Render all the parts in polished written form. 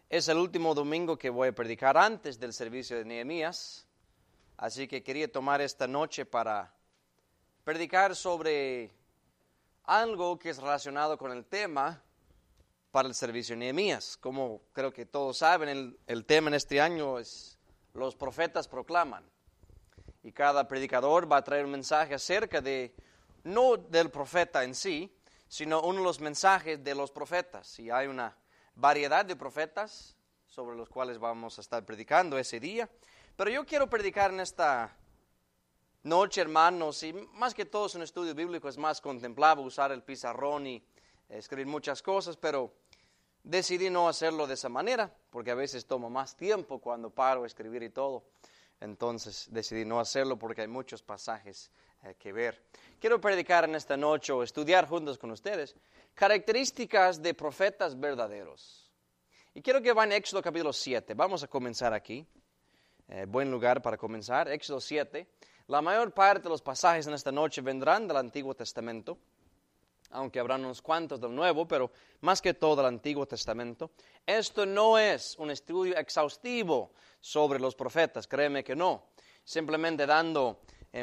Es el último domingo que voy a predicar antes del servicio de Nehemías, así que quería tomar esta noche para predicar sobre algo que es relacionado con el tema para el servicio de Nehemías. Como creo que todos saben, el tema en este año es los profetas proclaman. Y cada predicador va a traer un mensaje acerca de, no del profeta en sí, sino uno de los mensajes de los profetas. Y hay una variedad de profetas sobre los cuales vamos a estar predicando ese día. Pero yo quiero predicar en esta noche, hermanos, y más que todo es un estudio bíblico, es más contemplado, usar el pizarrón y escribir muchas cosas, pero decidí no hacerlo de esa manera, porque a veces toma más tiempo cuando paro a escribir y todo. Entonces decidí no hacerlo porque hay muchos pasajes que ver. Quiero predicar en esta noche o estudiar juntos con ustedes características de profetas verdaderos. Y quiero que vayan a Éxodo capítulo 7. Vamos a comenzar aquí. Buen lugar para comenzar. Éxodo 7. La mayor parte de los pasajes en esta noche vendrán del Antiguo Testamento, aunque habrán unos cuantos del Nuevo, pero más que todo del Antiguo Testamento. Esto no es un estudio exhaustivo sobre los profetas, créeme que no. Simplemente dando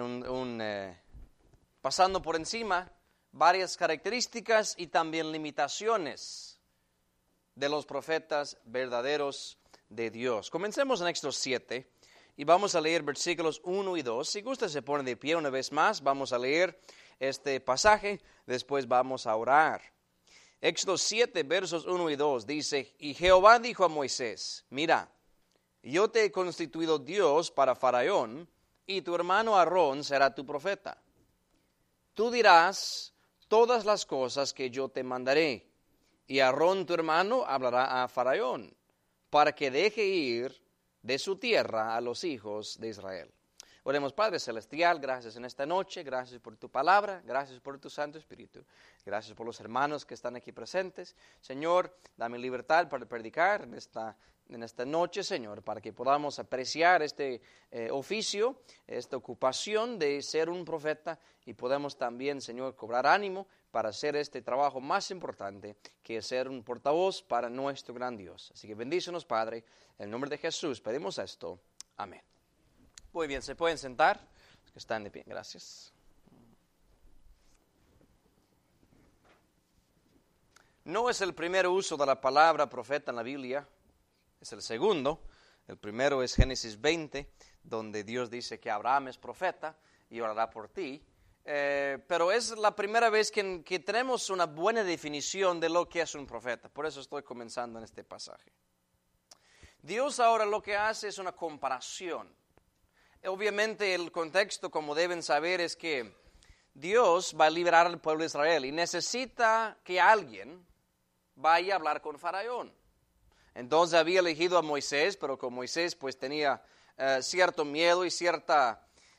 pasando por encima varias características y también limitaciones de los profetas verdaderos de Dios. Comencemos en Éxodo 7 y vamos a leer versículos 1 y 2. Si usted se pone de pie una vez más, vamos a leer este pasaje, después vamos a orar. Éxodo 7, versos 1 y 2 dice: Y Jehová dijo a Moisés: Mira, yo te he constituido Dios para Faraón, y tu hermano Aarón será tu profeta. Tú dirás todas las cosas que yo te mandaré, y Aarón tu hermano hablará a Faraón, para que deje ir de su tierra a los hijos de Israel. Oremos. Padre Celestial, gracias en esta noche, gracias por tu palabra, gracias por tu Santo Espíritu, gracias por los hermanos que están aquí presentes. Señor, dame libertad para predicar en esta noche, Señor, para que podamos apreciar este oficio, esta ocupación de ser un profeta y podamos también, Señor, cobrar ánimo para hacer este trabajo más importante que es ser un portavoz para nuestro gran Dios. Así que bendícenos, Padre, en el nombre de Jesús pedimos esto. Amén. Muy bien, ¿se pueden sentar? Los que están de pie, gracias. No es el primer uso de la palabra profeta en la Biblia, es el segundo. El primero es Génesis 20, donde Dios dice que Abraham es profeta y orará por ti. Pero es la primera vez que tenemos una buena definición de lo que es un profeta. Por eso estoy comenzando en este pasaje. Dios ahora lo que hace es una comparación. Obviamente el contexto, como deben saber, es que Dios va a liberar al pueblo de Israel y necesita que alguien vaya a hablar con Faraón. Entonces había elegido a Moisés, pero con Moisés pues tenía cierto miedo y ciertos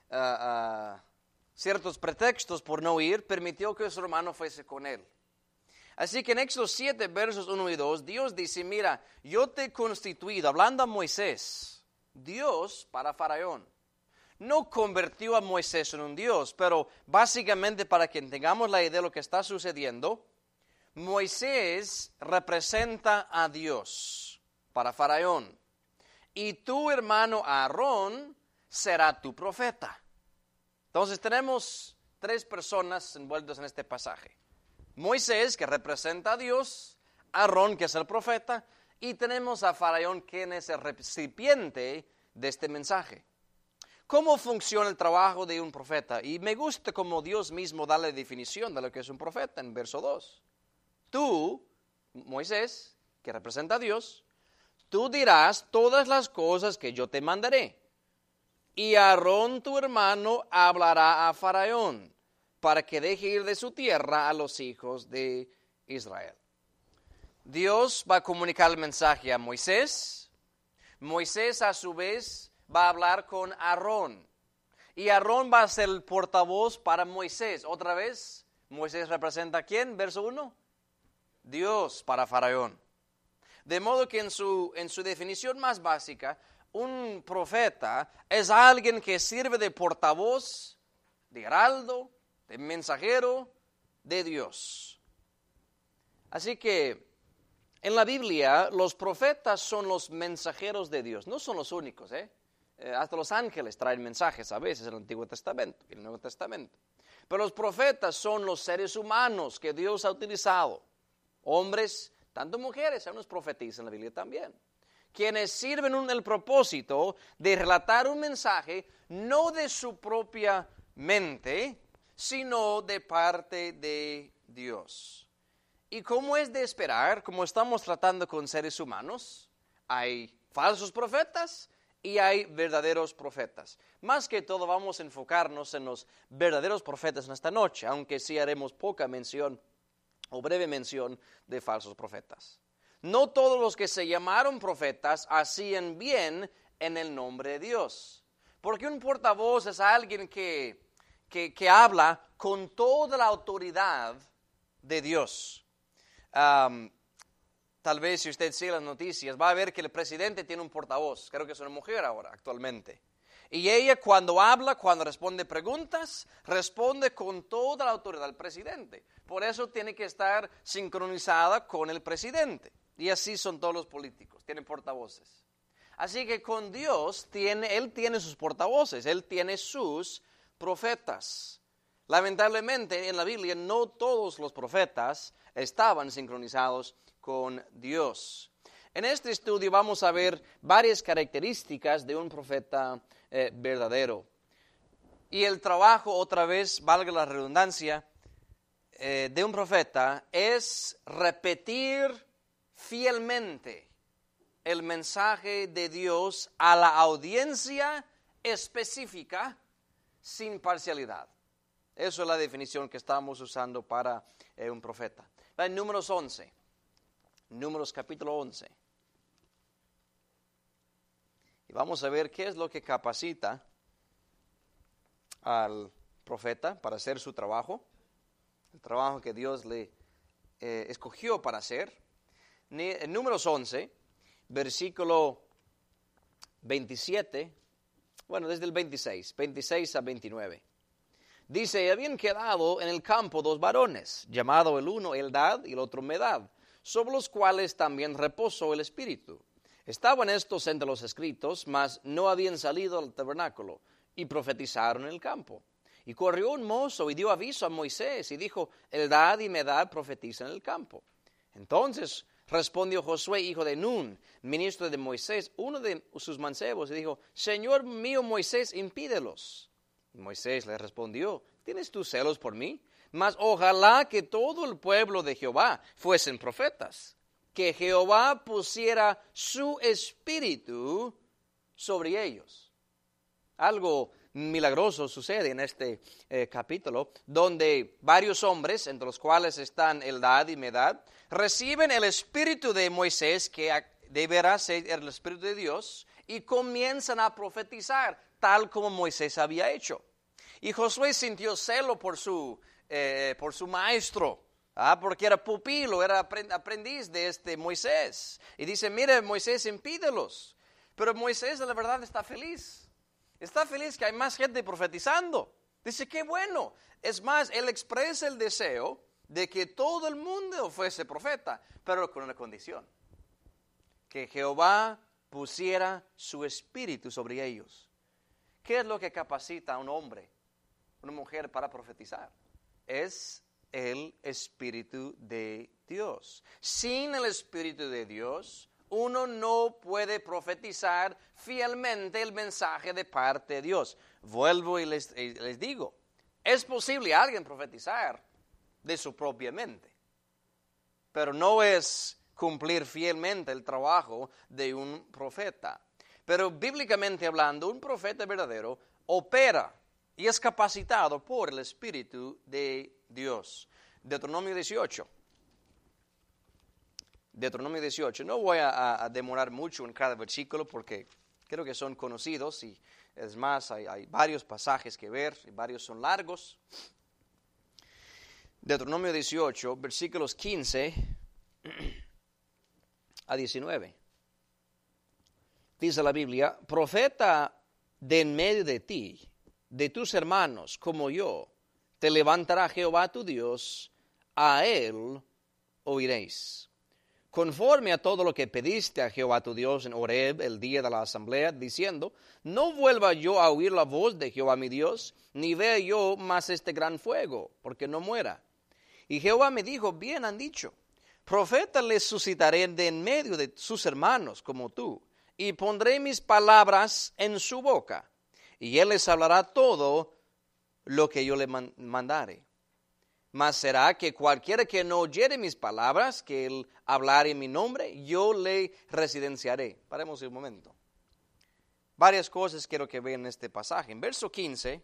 pretextos por no ir, permitió que su hermano fuese con él. Así que en Éxodo 7, versos 1 y 2, Dios dice: Mira, yo te he constituido, hablando a Moisés, Dios para Faraón. No convirtió a Moisés en un Dios, pero básicamente para que tengamos la idea de lo que está sucediendo, Moisés representa a Dios para Faraón. Y tu hermano Aarón será tu profeta. Entonces tenemos tres personas envueltas en este pasaje. Moisés, que representa a Dios, Aarón, que es el profeta, y tenemos a Faraón, quien es el recipiente de este mensaje. ¿Cómo funciona el trabajo de un profeta? Y me gusta cómo Dios mismo da la definición de lo que es un profeta en verso 2. Tú, Moisés, que representa a Dios, tú dirás todas las cosas que yo te mandaré. Y Aarón, tu hermano, hablará a Faraón, para que deje ir de su tierra a los hijos de Israel. Dios va a comunicar el mensaje a Moisés. Moisés, a su vez, va a hablar con Aarón. Y Aarón va a ser el portavoz para Moisés. Otra vez, Moisés representa ¿a quién? Verso 1. Dios para Faraón. De modo que en su definición más básica, un profeta es alguien que sirve de portavoz, de heraldo, de mensajero de Dios. Así que En la Biblia, los profetas son los mensajeros de Dios. No son los únicos, hasta los ángeles traen mensajes a veces en el Antiguo Testamento y en el Nuevo Testamento. Pero los profetas son los seres humanos que Dios ha utilizado. Hombres, tanto mujeres, algunos profetizan en la Biblia también. Quienes sirven el propósito de relatar un mensaje no de su propia mente, sino de parte de Dios. Y como es de esperar, como estamos tratando con seres humanos, hay falsos profetas y hay verdaderos profetas. Más que todo vamos a enfocarnos en los verdaderos profetas en esta noche, aunque sí haremos poca mención o breve mención de falsos profetas. No todos los que se llamaron profetas hacían bien en el nombre de Dios. Porque un portavoz es alguien que habla con toda la autoridad de Dios. Tal vez si usted sigue las noticias, va a ver que el presidente tiene un portavoz. Creo que es una mujer ahora, actualmente. Y ella cuando habla, cuando responde preguntas, responde con toda la autoridad del presidente. Por eso tiene que estar sincronizada con el presidente. Y así son todos los políticos, tienen portavoces. Así que con Dios, Él tiene sus portavoces, Él tiene sus profetas. Lamentablemente en la Biblia no todos los profetas estaban sincronizados con Dios. En este estudio vamos a ver varias características de un profeta verdadero. Y el trabajo, otra vez, valga la redundancia, de un profeta es repetir fielmente el mensaje de Dios a la audiencia específica sin parcialidad. Eso es la definición que estamos usando para un profeta. En Números 11, Números capítulo 11. Y vamos a ver qué es lo que capacita al profeta para hacer su trabajo, el trabajo que Dios le escogió para hacer. En Números 11, versículo 27, bueno, desde el 26 a 29. Dice, habían quedado en el campo dos varones, llamado el uno Eldad y el otro Medad, sobre los cuales también reposó el Espíritu. Estaban estos entre los escritos, mas no habían salido al tabernáculo, y profetizaron en el campo. Y corrió un mozo y dio aviso a Moisés, y dijo, Eldad y Medad profetizan en el campo. Entonces respondió Josué, hijo de Nun, ministro de Moisés, uno de sus mancebos, y dijo, Señor mío Moisés, impídelos. Y Moisés le respondió, ¿tienes tú celos por mí? Mas ojalá que todo el pueblo de Jehová fuesen profetas, que Jehová pusiera su espíritu sobre ellos. Algo milagroso sucede en este capítulo, donde varios hombres, entre los cuales están Eldad y Medad, reciben el espíritu de Moisés, que deberá ser el espíritu de Dios, y comienzan a profetizar, tal como Moisés había hecho. Y Josué sintió celo por su maestro, porque era pupilo, era aprendiz de este Moisés. Y dice, mire, Moisés, impídelos. Pero Moisés, la verdad, está feliz. Está feliz que hay más gente profetizando. Dice, qué bueno. Es más, él expresa el deseo de que todo el mundo fuese profeta, pero con una condición. Que Jehová pusiera su espíritu sobre ellos. ¿Qué es lo que capacita a un hombre, una mujer para profetizar? Es el Espíritu de Dios. Sin el Espíritu de Dios, uno no puede profetizar fielmente el mensaje de parte de Dios. Vuelvo y les digo, es posible a alguien profetizar de su propia mente, pero no es cumplir fielmente el trabajo de un profeta. Pero bíblicamente hablando, un profeta verdadero opera y es capacitado por el Espíritu de Dios. Deuteronomio 18. Deuteronomio 18. No voy a demorar mucho en cada versículo porque creo que son conocidos y es más, hay varios pasajes que ver, y varios son largos. Deuteronomio 18, versículos 15 a 19. Dice la Biblia, profeta de en medio de ti, de tus hermanos como yo, te levantará Jehová tu Dios, a él oiréis. conforme a todo lo que pediste a Jehová tu Dios en Horeb el día de la asamblea, diciendo, no vuelva yo a oír la voz de Jehová mi Dios, ni vea yo más este gran fuego, porque no muera. Y Jehová me dijo, bien han dicho, profeta les suscitaré de en medio de sus hermanos como tú, y pondré mis palabras en su boca, y él les hablará todo lo que yo le mandare. Mas será que cualquiera que no oyere mis palabras, que él hablare en mi nombre, yo le residenciaré. Paremos un momento. Varias cosas quiero que vean en este pasaje. En verso 15,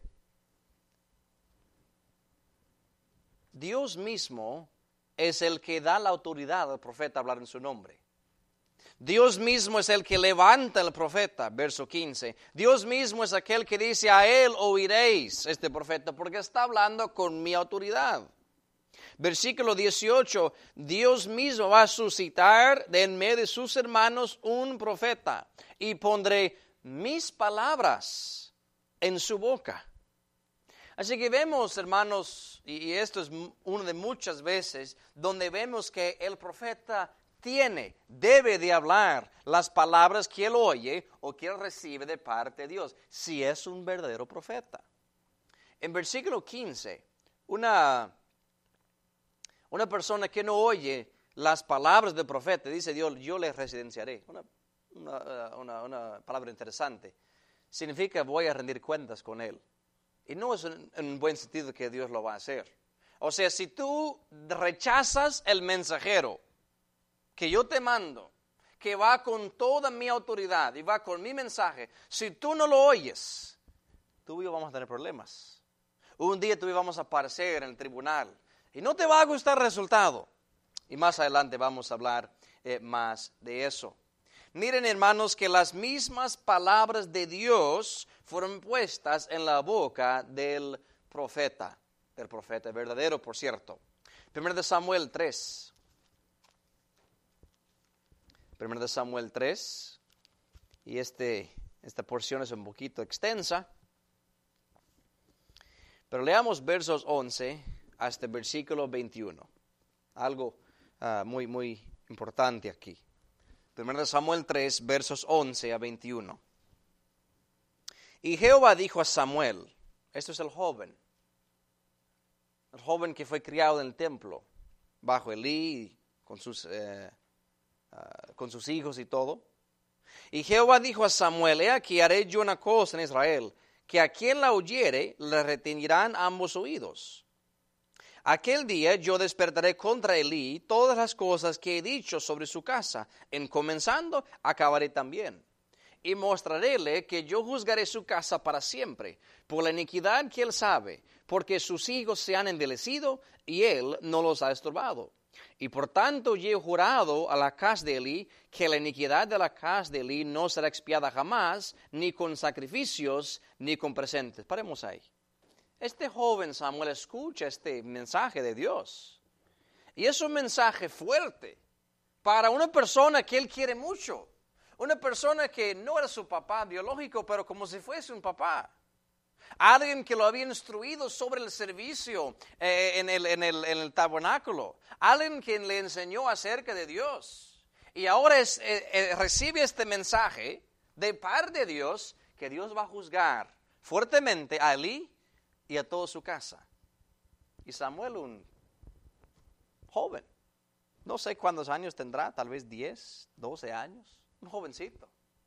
Dios mismo es el que da la autoridad al profeta a hablar en su nombre. Dios mismo es el que levanta al profeta, verso 15. Dios mismo es aquel que dice, a él oiréis este profeta, porque está hablando con mi autoridad. Versículo 18, Dios mismo va a suscitar de en medio de sus hermanos un profeta, y pondré mis palabras en su boca. Así que vemos, hermanos, y esto es una de muchas veces, donde vemos que el profeta debe de hablar las palabras que él oye o que él recibe de parte de Dios, si es un verdadero profeta. En versículo 15, una persona que no oye las palabras del profeta, dice Dios, yo le residenciaré. Una palabra interesante. Significa voy a rendir cuentas con él. Y no es en un buen sentido que Dios lo va a hacer. O sea, si tú rechazas el mensajero que yo te mando, que va con toda mi autoridad y va con mi mensaje, si tú no lo oyes, tú y yo vamos a tener problemas. Un día tú y yo vamos a aparecer en el tribunal y no te va a gustar el resultado. Y más adelante vamos a hablar más de eso. Miren, hermanos, que las mismas palabras de Dios fueron puestas en la boca del profeta verdadero, por cierto. 1 Samuel 3. 1 Samuel 3, y esta porción es un poquito extensa, pero leamos versos 11 hasta el versículo 21. Algo muy, muy importante aquí. 1 Samuel 3, versos 11 a 21. Y Jehová dijo a Samuel, esto es el joven que fue criado en el templo, bajo Elí, con sus hijos y todo. Y Jehová dijo a Samuel, he aquí haré yo una cosa en Israel, que a quien la oyere le retenerán ambos oídos. Aquel día yo despertaré contra Elí todas las cosas que he dicho sobre su casa, en comenzando acabaré también. Y mostraréle que yo juzgaré su casa para siempre, por la iniquidad que él sabe, porque sus hijos se han envilecido y él no los ha estorbado. Y por tanto yo he jurado a la casa de Elí que la iniquidad de la casa de Elí no será expiada jamás, ni con sacrificios, ni con presentes. Paremos ahí. Este joven Samuel escucha este mensaje de Dios. Y es un mensaje fuerte para una persona que él quiere mucho. Una persona que no era su papá biológico, pero como si fuese un papá. Alguien que lo había instruido sobre el servicio en el tabernáculo. Alguien que le enseñó acerca de Dios. Y ahora recibe este mensaje de parte de Dios, que Dios va a juzgar fuertemente a Elí y a toda su casa. Y Samuel, un joven, no sé cuántos años tendrá, tal vez 10, 12 años, un jovencito.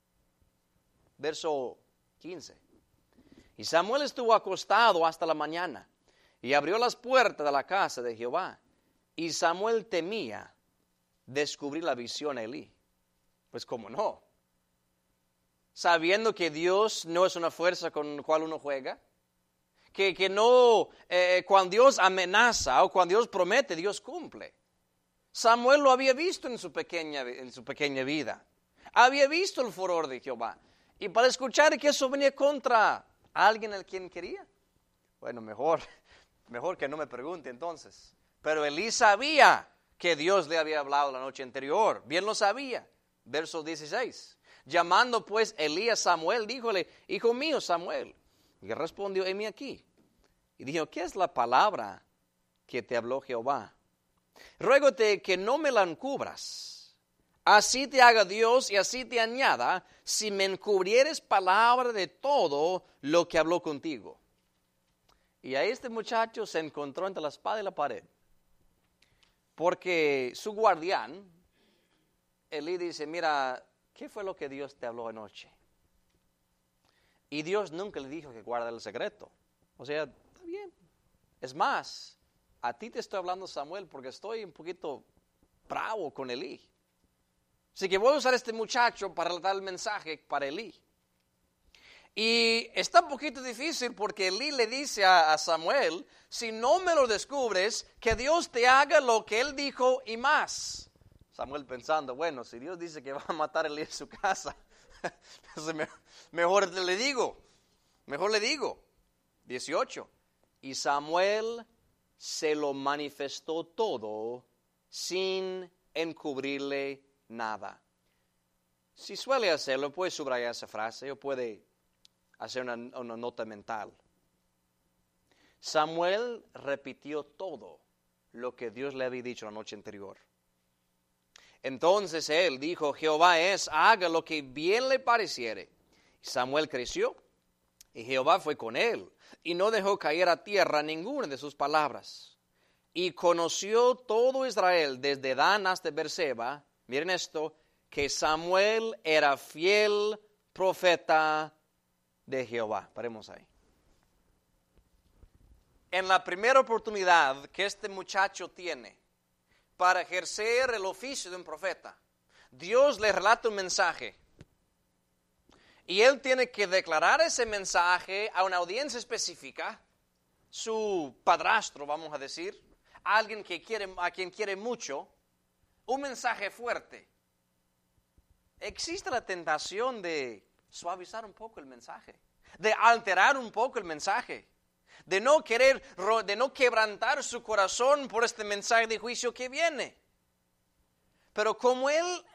Verso 15. Y Samuel estuvo acostado hasta la mañana, y abrió las puertas de la casa de Jehová. Y Samuel temía descubrir la visión a Elí. Pues cómo no. Sabiendo que Dios no es una fuerza con la cual uno juega. Que no, cuando Dios amenaza o cuando Dios promete, Dios cumple. Samuel lo había visto en su pequeña vida. Había visto el furor de Jehová. Y para escuchar que eso venía contra alguien al quien quería, bueno, mejor que no me pregunte entonces. Pero Elí sabía que Dios le había hablado la noche anterior. Bien lo sabía. Verso 16. Llamando pues Elí a Samuel, díjole, hijo mío Samuel. Y respondió, heme aquí. Y dijo, ¿qué es la palabra que te habló Jehová? Ruégote que no me la encubras. Así te haga Dios y así te añada, si me encubrieres palabra de todo lo que habló contigo. Y a este muchacho se encontró entre la espada y la pared. Porque su guardián, Elí dice, mira, ¿qué fue lo que Dios te habló anoche? Y Dios nunca le dijo que guarde el secreto. O sea, está bien. Es más, a ti te estoy hablando, Samuel, porque estoy un poquito bravo con Elí. Así que voy a usar a este muchacho para dar el mensaje para Elí. Y está un poquito difícil porque Elí le dice a Samuel, si no me lo descubres, que Dios te haga lo que él dijo y más. Samuel pensando, bueno, si Dios dice que va a matar a Elí en su casa, mejor le digo. 18. Y Samuel se lo manifestó todo sin encubrirle nada. Si suele hacerlo, puede subrayar esa frase o puede hacer una nota mental. Samuel repitió todo lo que Dios le había dicho la noche anterior. Entonces él dijo, Jehová es, haga lo que bien le pareciere. Samuel creció y Jehová fue con él y no dejó caer a tierra ninguna de sus palabras. Y conoció todo Israel desde Dan hasta Beerseba, miren esto, que Samuel era fiel profeta de Jehová. Paremos ahí. En la primera oportunidad que este muchacho tiene para ejercer el oficio de un profeta, Dios le relata un mensaje. Y él tiene que declarar ese mensaje a una audiencia específica, su padrastro, vamos a decir, alguien a quien quiere mucho, un mensaje fuerte. Existe la tentación de suavizar un poco el mensaje, de alterar un poco el mensaje, de no quebrantar su corazón por este mensaje de juicio que viene. Pero como él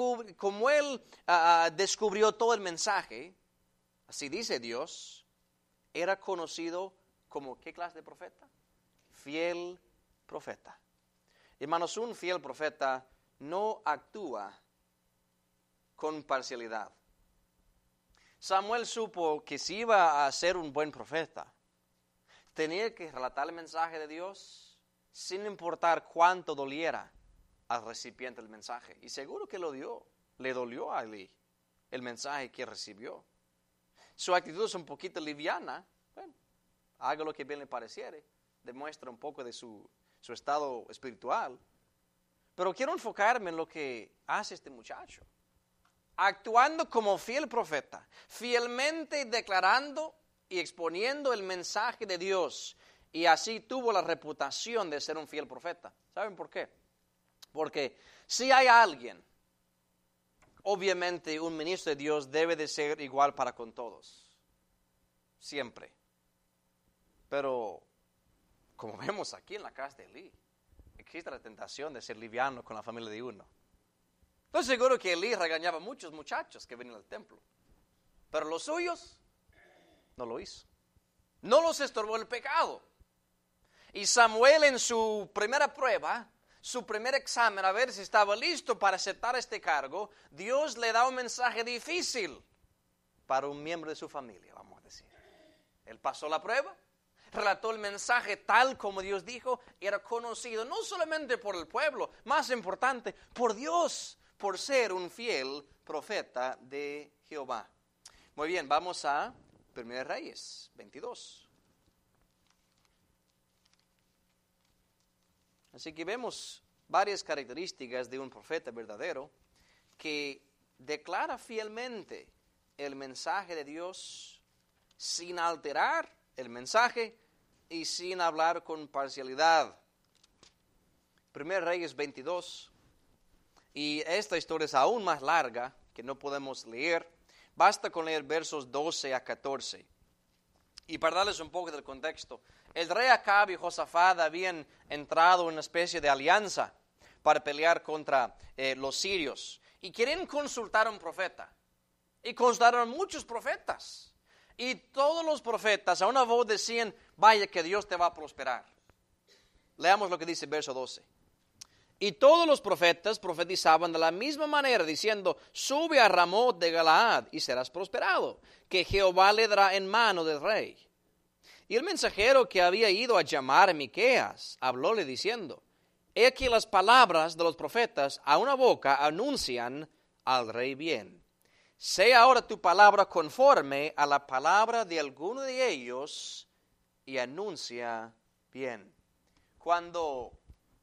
descubrió todo el mensaje, así dice Dios, era conocido como ¿qué clase de profeta? Fiel profeta. Hermanos, un fiel profeta no actúa con parcialidad. Samuel supo que si iba a ser un buen profeta, tenía que relatar el mensaje de Dios sin importar cuánto doliera al recipiente del mensaje. Y seguro que le dolió a Elí el mensaje que recibió. Su actitud es un poquito liviana. Bueno, haga lo que bien le pareciere. Demuestra un poco de su estado espiritual. Pero quiero enfocarme en lo que hace este muchacho. Actuando como fiel profeta, fielmente declarando y exponiendo el mensaje de Dios. Y así tuvo la reputación de ser un fiel profeta. ¿Saben por qué? Porque si hay alguien, obviamente un ministro de Dios debe de ser igual para con todos. Siempre. Pero, como vemos aquí en la casa de Elí, existe la tentación de ser liviano con la familia de uno. Estoy seguro que Elí regañaba a muchos muchachos que venían al templo. Pero los suyos no lo hizo. No los estorbó el pecado. Y Samuel en su primera prueba, su primer examen, a ver si estaba listo para aceptar este cargo, Dios le da un mensaje difícil para un miembro de su familia, vamos a decir. Él pasó la prueba, relató el mensaje tal como Dios dijo, y era conocido no solamente por el pueblo, más importante, por Dios, por ser un fiel profeta de Jehová. Muy bien, vamos a 1 Reyes 22. Así que vemos varias características de un profeta verdadero que declara fielmente el mensaje de Dios sin alterar el mensaje y sin hablar con parcialidad. 1 Reyes 22. Y esta historia es aún más larga, que no podemos leer. Basta con leer versos 12 a 14. Y para darles un poco del contexto, el rey Acab y Josafat habían entrado en una especie de alianza para pelear contra los sirios. Y querían consultar a un profeta. Y consultaron a muchos profetas. Y todos los profetas a una voz decían, vaya que Dios te va a prosperar. Leamos lo que dice el verso 12. Y todos los profetas profetizaban de la misma manera, diciendo, sube a Ramot de Galaad y serás prosperado, que Jehová le dará en mano del rey. Y el mensajero que había ido a llamar a Miqueas, hablóle diciendo, he aquí las palabras de los profetas a una boca anuncian al rey bien. Sea ahora tu palabra conforme a la palabra de alguno de ellos y anuncia bien. Cuando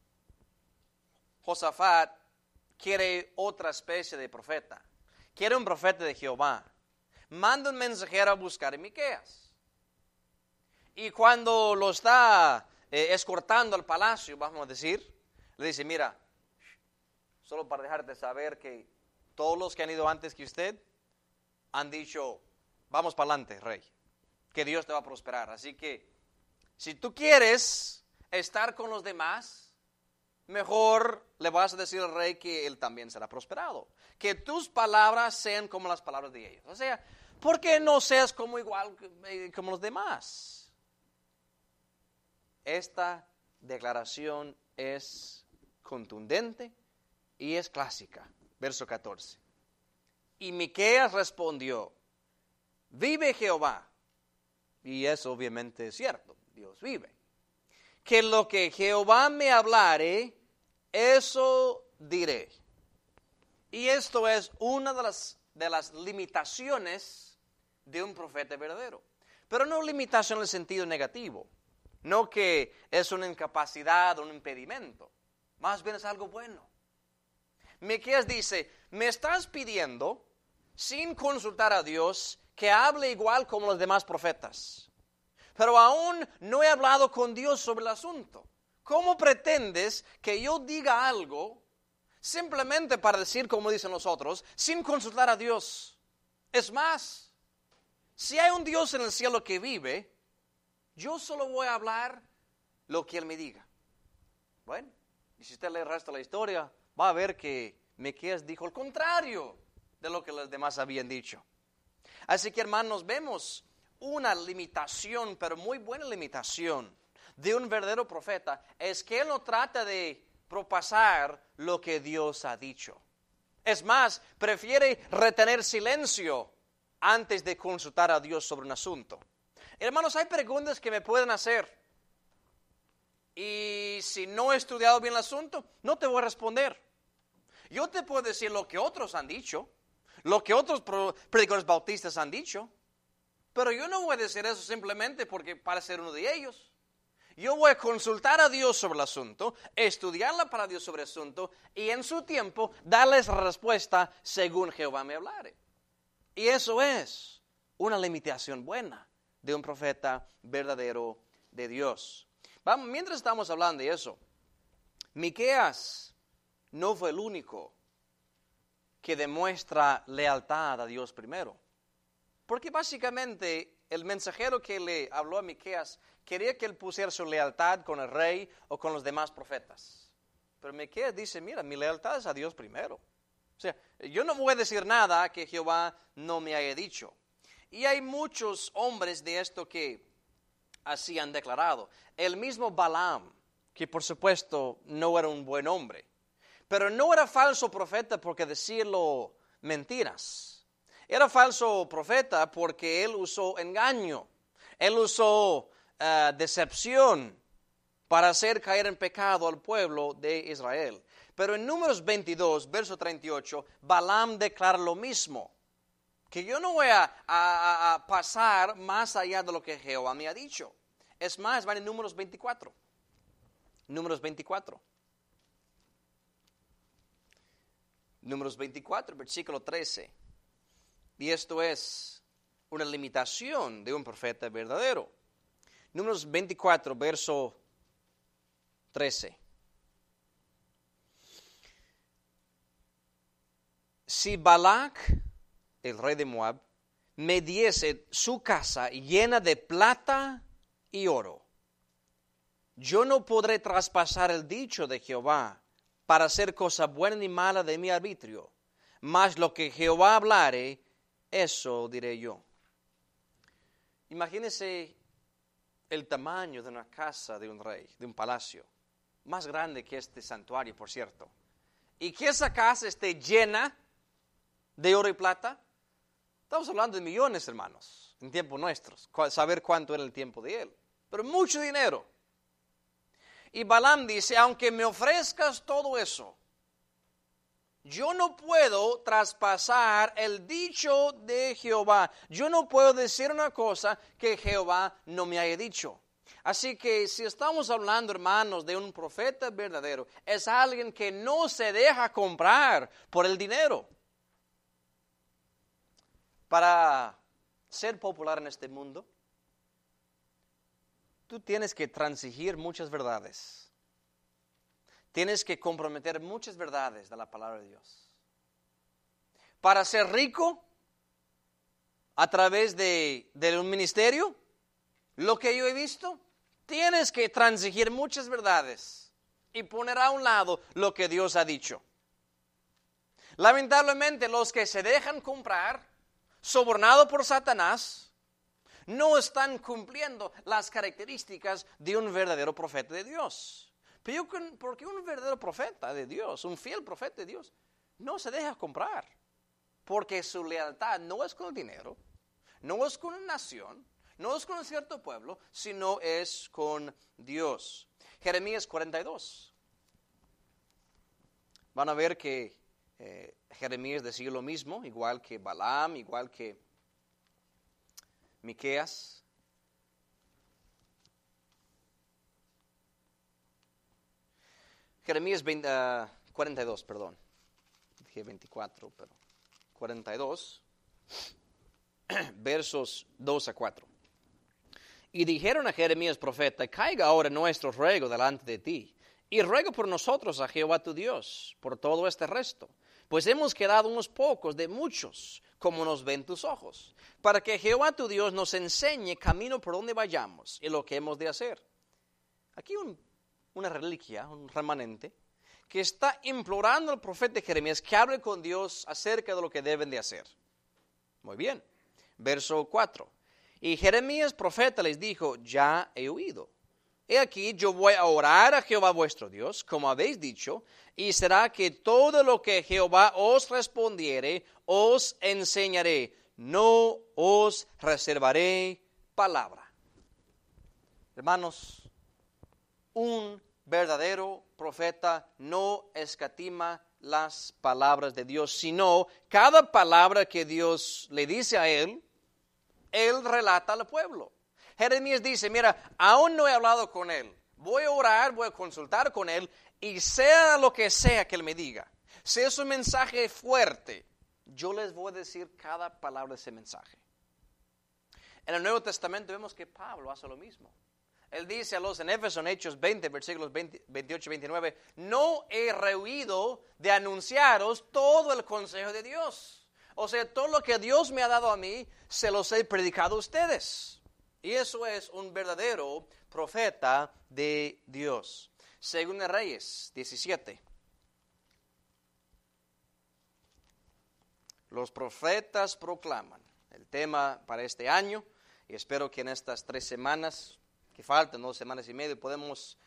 Josafat quiere otra especie de profeta, quiere un profeta de Jehová, manda un mensajero a buscar a Miqueas. Y cuando lo está escortando al palacio, vamos a decir, le dice, mira, solo para dejarte saber que todos los que han ido antes que usted han dicho, vamos para adelante, rey, que Dios te va a prosperar. Así que, si tú quieres estar con los demás, mejor le vas a decir al rey que él también será prosperado. Que tus palabras sean como las palabras de ellos. O sea, ¿por qué no seas como igual como los demás? Esta declaración es contundente y es clásica. Verso 14. Y Miqueas respondió, vive Jehová. Y eso obviamente es cierto, Dios vive. Que lo que Jehová me hablare, eso diré. Y esto es una de las limitaciones de un profeta verdadero. Pero no limitación en el sentido negativo. No que es una incapacidad o un impedimento. Más bien es algo bueno. Miqueas dice, me estás pidiendo, sin consultar a Dios, que hable igual como los demás profetas. Pero aún no he hablado con Dios sobre el asunto. ¿Cómo pretendes que yo diga algo simplemente para decir como dicen los otros, sin consultar a Dios? Es más, si hay un Dios en el cielo que vive, yo solo voy a hablar lo que Él me diga. Bueno, y si usted lee el resto de la historia, va a ver que Miqueas dijo el contrario de lo que los demás habían dicho. Así que, hermanos, vemos una limitación, pero muy buena limitación, de un verdadero profeta, es que él no trata de propasar lo que Dios ha dicho. Es más, prefiere retener silencio antes de consultar a Dios sobre un asunto. Hermanos, hay preguntas que me pueden hacer. Y si no he estudiado bien el asunto, no te voy a responder. Yo te puedo decir lo que otros han dicho, lo que otros predicadores bautistas han dicho, pero yo no voy a decir eso simplemente porque para ser uno de ellos. Yo voy a consultar a Dios sobre el asunto, estudiar la palabra de Dios sobre el asunto y en su tiempo darles respuesta según Jehová me hablare. Y eso es una limitación buena de un profeta verdadero de Dios. Vamos, mientras estamos hablando de eso, Miqueas no fue el único que demuestra lealtad a Dios primero. Porque básicamente el mensajero que le habló a Miqueas quería que él pusiera su lealtad con el rey o con los demás profetas. Pero Miqueas dice, mira, mi lealtad es a Dios primero. O sea, yo no voy a decir nada que Jehová no me haya dicho. Y hay muchos hombres de esto que así han declarado. El mismo Balaam, que por supuesto no era un buen hombre, pero no era falso profeta porque decirlo mentiras. Era falso profeta porque él usó engaño. Él usó decepción para hacer caer en pecado al pueblo de Israel. Pero en Números 22, verso 38, Balaam declara lo mismo. Que yo no voy a pasar más allá de lo que Jehová me ha dicho. Es más, van en Números 24. Números 24. Números 24, versículo 13. Y esto es una limitación de un profeta verdadero. Números 24, verso 13. Si Balac, el rey de Moab, me diese su casa llena de plata y oro, yo no podré traspasar el dicho de Jehová para hacer cosa buena ni mala de mi arbitrio, mas lo que Jehová hablare, eso diré yo. Imagínese el tamaño de una casa de un rey, de un palacio. más grande que este santuario, por cierto, y que esa casa esté llena de oro y plata, estamos hablando de millones, hermanos, en tiempos nuestros, saber cuánto era el tiempo de él, pero mucho dinero. Y Balaam dice, aunque me ofrezcas todo eso, yo no puedo traspasar el dicho de Jehová. Yo no puedo decir una cosa que Jehová no me haya dicho. Así que si estamos hablando, hermanos, de un profeta verdadero, es alguien que no se deja comprar por el dinero. Para ser popular en este mundo, tú tienes que transigir muchas verdades. Tienes que comprometer muchas verdades de la palabra de Dios. Para ser rico, a través de un ministerio, lo que yo he visto, tienes que transigir muchas verdades y poner a un lado lo que Dios ha dicho. Lamentablemente, los que se dejan comprar, sobornado por Satanás, no están cumpliendo las características de un verdadero profeta de Dios. Porque un verdadero profeta de Dios, un fiel profeta de Dios, no se deja comprar. Porque su lealtad no es con el dinero, no es con una nación, no es con un cierto pueblo, sino es con Dios. Jeremías 42. Van a ver que Jeremías decía lo mismo, igual que Balaam, igual que Miqueas. Jeremías 42, perdón. Dije 24, pero 42, versos 2 a 4. Y dijeron a Jeremías profeta, caiga ahora nuestro ruego delante de ti, y ruega por nosotros a Jehová tu Dios, por todo este resto, pues hemos quedado unos pocos de muchos, como nos ven tus ojos, para que Jehová tu Dios nos enseñe camino por donde vayamos y lo que hemos de hacer. Aquí una reliquia, un remanente, que está implorando al profeta Jeremías que hable con Dios acerca de lo que deben de hacer. Muy bien. Verso 4. Y Jeremías profeta les dijo, ya he oído. He aquí, yo voy a orar a Jehová vuestro Dios, como habéis dicho, y será que todo lo que Jehová os respondiere, os enseñaré. No os reservaré palabra. Hermanos, un verdadero profeta no escatima las palabras de Dios, sino cada palabra que Dios le dice a él relata al pueblo. Jeremías dice, mira, aún no he hablado con él, voy a orar, voy a consultar con él, y sea lo que sea que él me diga, si es un mensaje fuerte, yo les voy a decir cada palabra de ese mensaje. En el Nuevo Testamento vemos que Pablo hace lo mismo. Él dice a los en Éfeso, en Hechos 20, versículos 28 y 29, no he rehuido de anunciaros todo el consejo de Dios. O sea, todo lo que Dios me ha dado a mí, se los he predicado a ustedes. Y eso es un verdadero profeta de Dios. Según de Reyes 17. Los profetas proclaman el tema para este año. Y espero que en estas 3 semanas que faltan, 2 semanas y media, podemos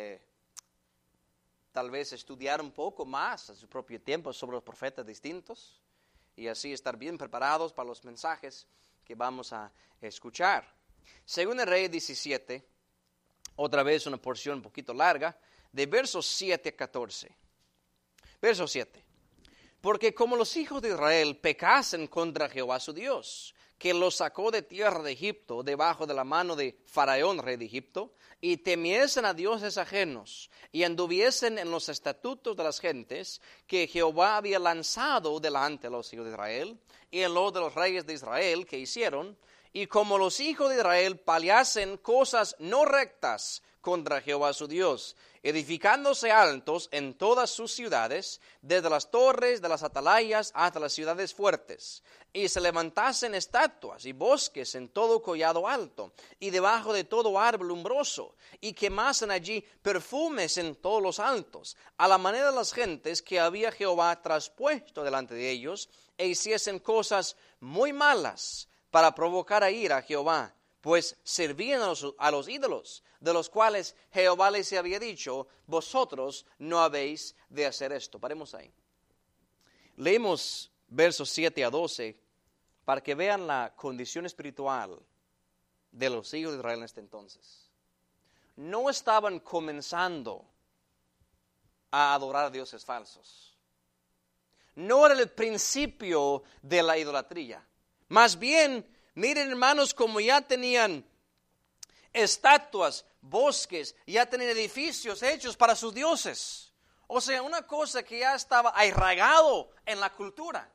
tal vez estudiar un poco más a su propio tiempo sobre los profetas distintos y así estar bien preparados para los mensajes que vamos a escuchar. Según el Rey 17, otra vez una porción un poquito larga, de versos 7 a 14. Verso 7. Porque como los hijos de Israel pecasen contra Jehová su Dios, que los sacó de tierra de Egipto, debajo de la mano de Faraón, rey de Egipto, y temiesen a dioses ajenos, y anduviesen en los estatutos de las gentes que Jehová había lanzado delante de los hijos de Israel, y en lo de los reyes de Israel que hicieron, y como los hijos de Israel paliasen cosas no rectas contra Jehová su Dios, edificándose altos en todas sus ciudades, desde las torres de las atalayas hasta las ciudades fuertes, y se levantasen estatuas y bosques en todo collado alto, y debajo de todo árbol umbroso, y quemasen allí perfumes en todos los altos, a la manera de las gentes que había Jehová traspuesto delante de ellos, e hiciesen cosas muy malas para provocar a ira a Jehová, pues servían a los ídolos, de los cuales Jehová les había dicho, vosotros no habéis de hacer esto. Paremos ahí. Leemos versos 7 a 12 para que vean la condición espiritual de los hijos de Israel en este entonces. No estaban comenzando a adorar a dioses falsos. No era el principio de la idolatría. Más bien, miren hermanos, como ya tenían estatuas, bosques, ya tenían edificios hechos para sus dioses. O sea, una cosa que ya estaba arraigado en la cultura.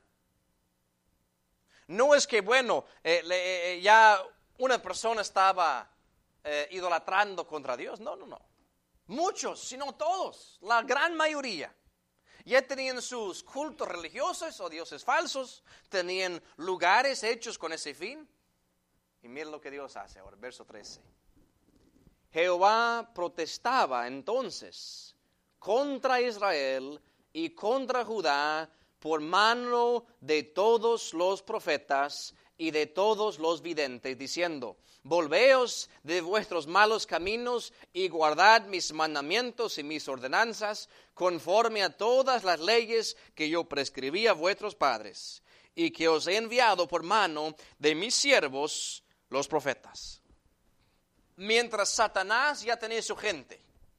No es que, bueno, ya una persona estaba idolatrando contra Dios. No. Muchos, si no todos, la gran mayoría. Ya tenían sus cultos religiosos o dioses falsos, tenían lugares hechos con ese fin. Y miren lo que Dios hace ahora, verso 13. Jehová protestaba entonces contra Israel y contra Judá por mano de todos los profetas y de todos los videntes, diciendo, volveos de vuestros malos caminos y guardad mis mandamientos y mis ordenanzas, conforme a todas las leyes que yo prescribí a vuestros padres, y que os he enviado por mano de mis siervos, los profetas. Mientras Satanás ya tenía su gente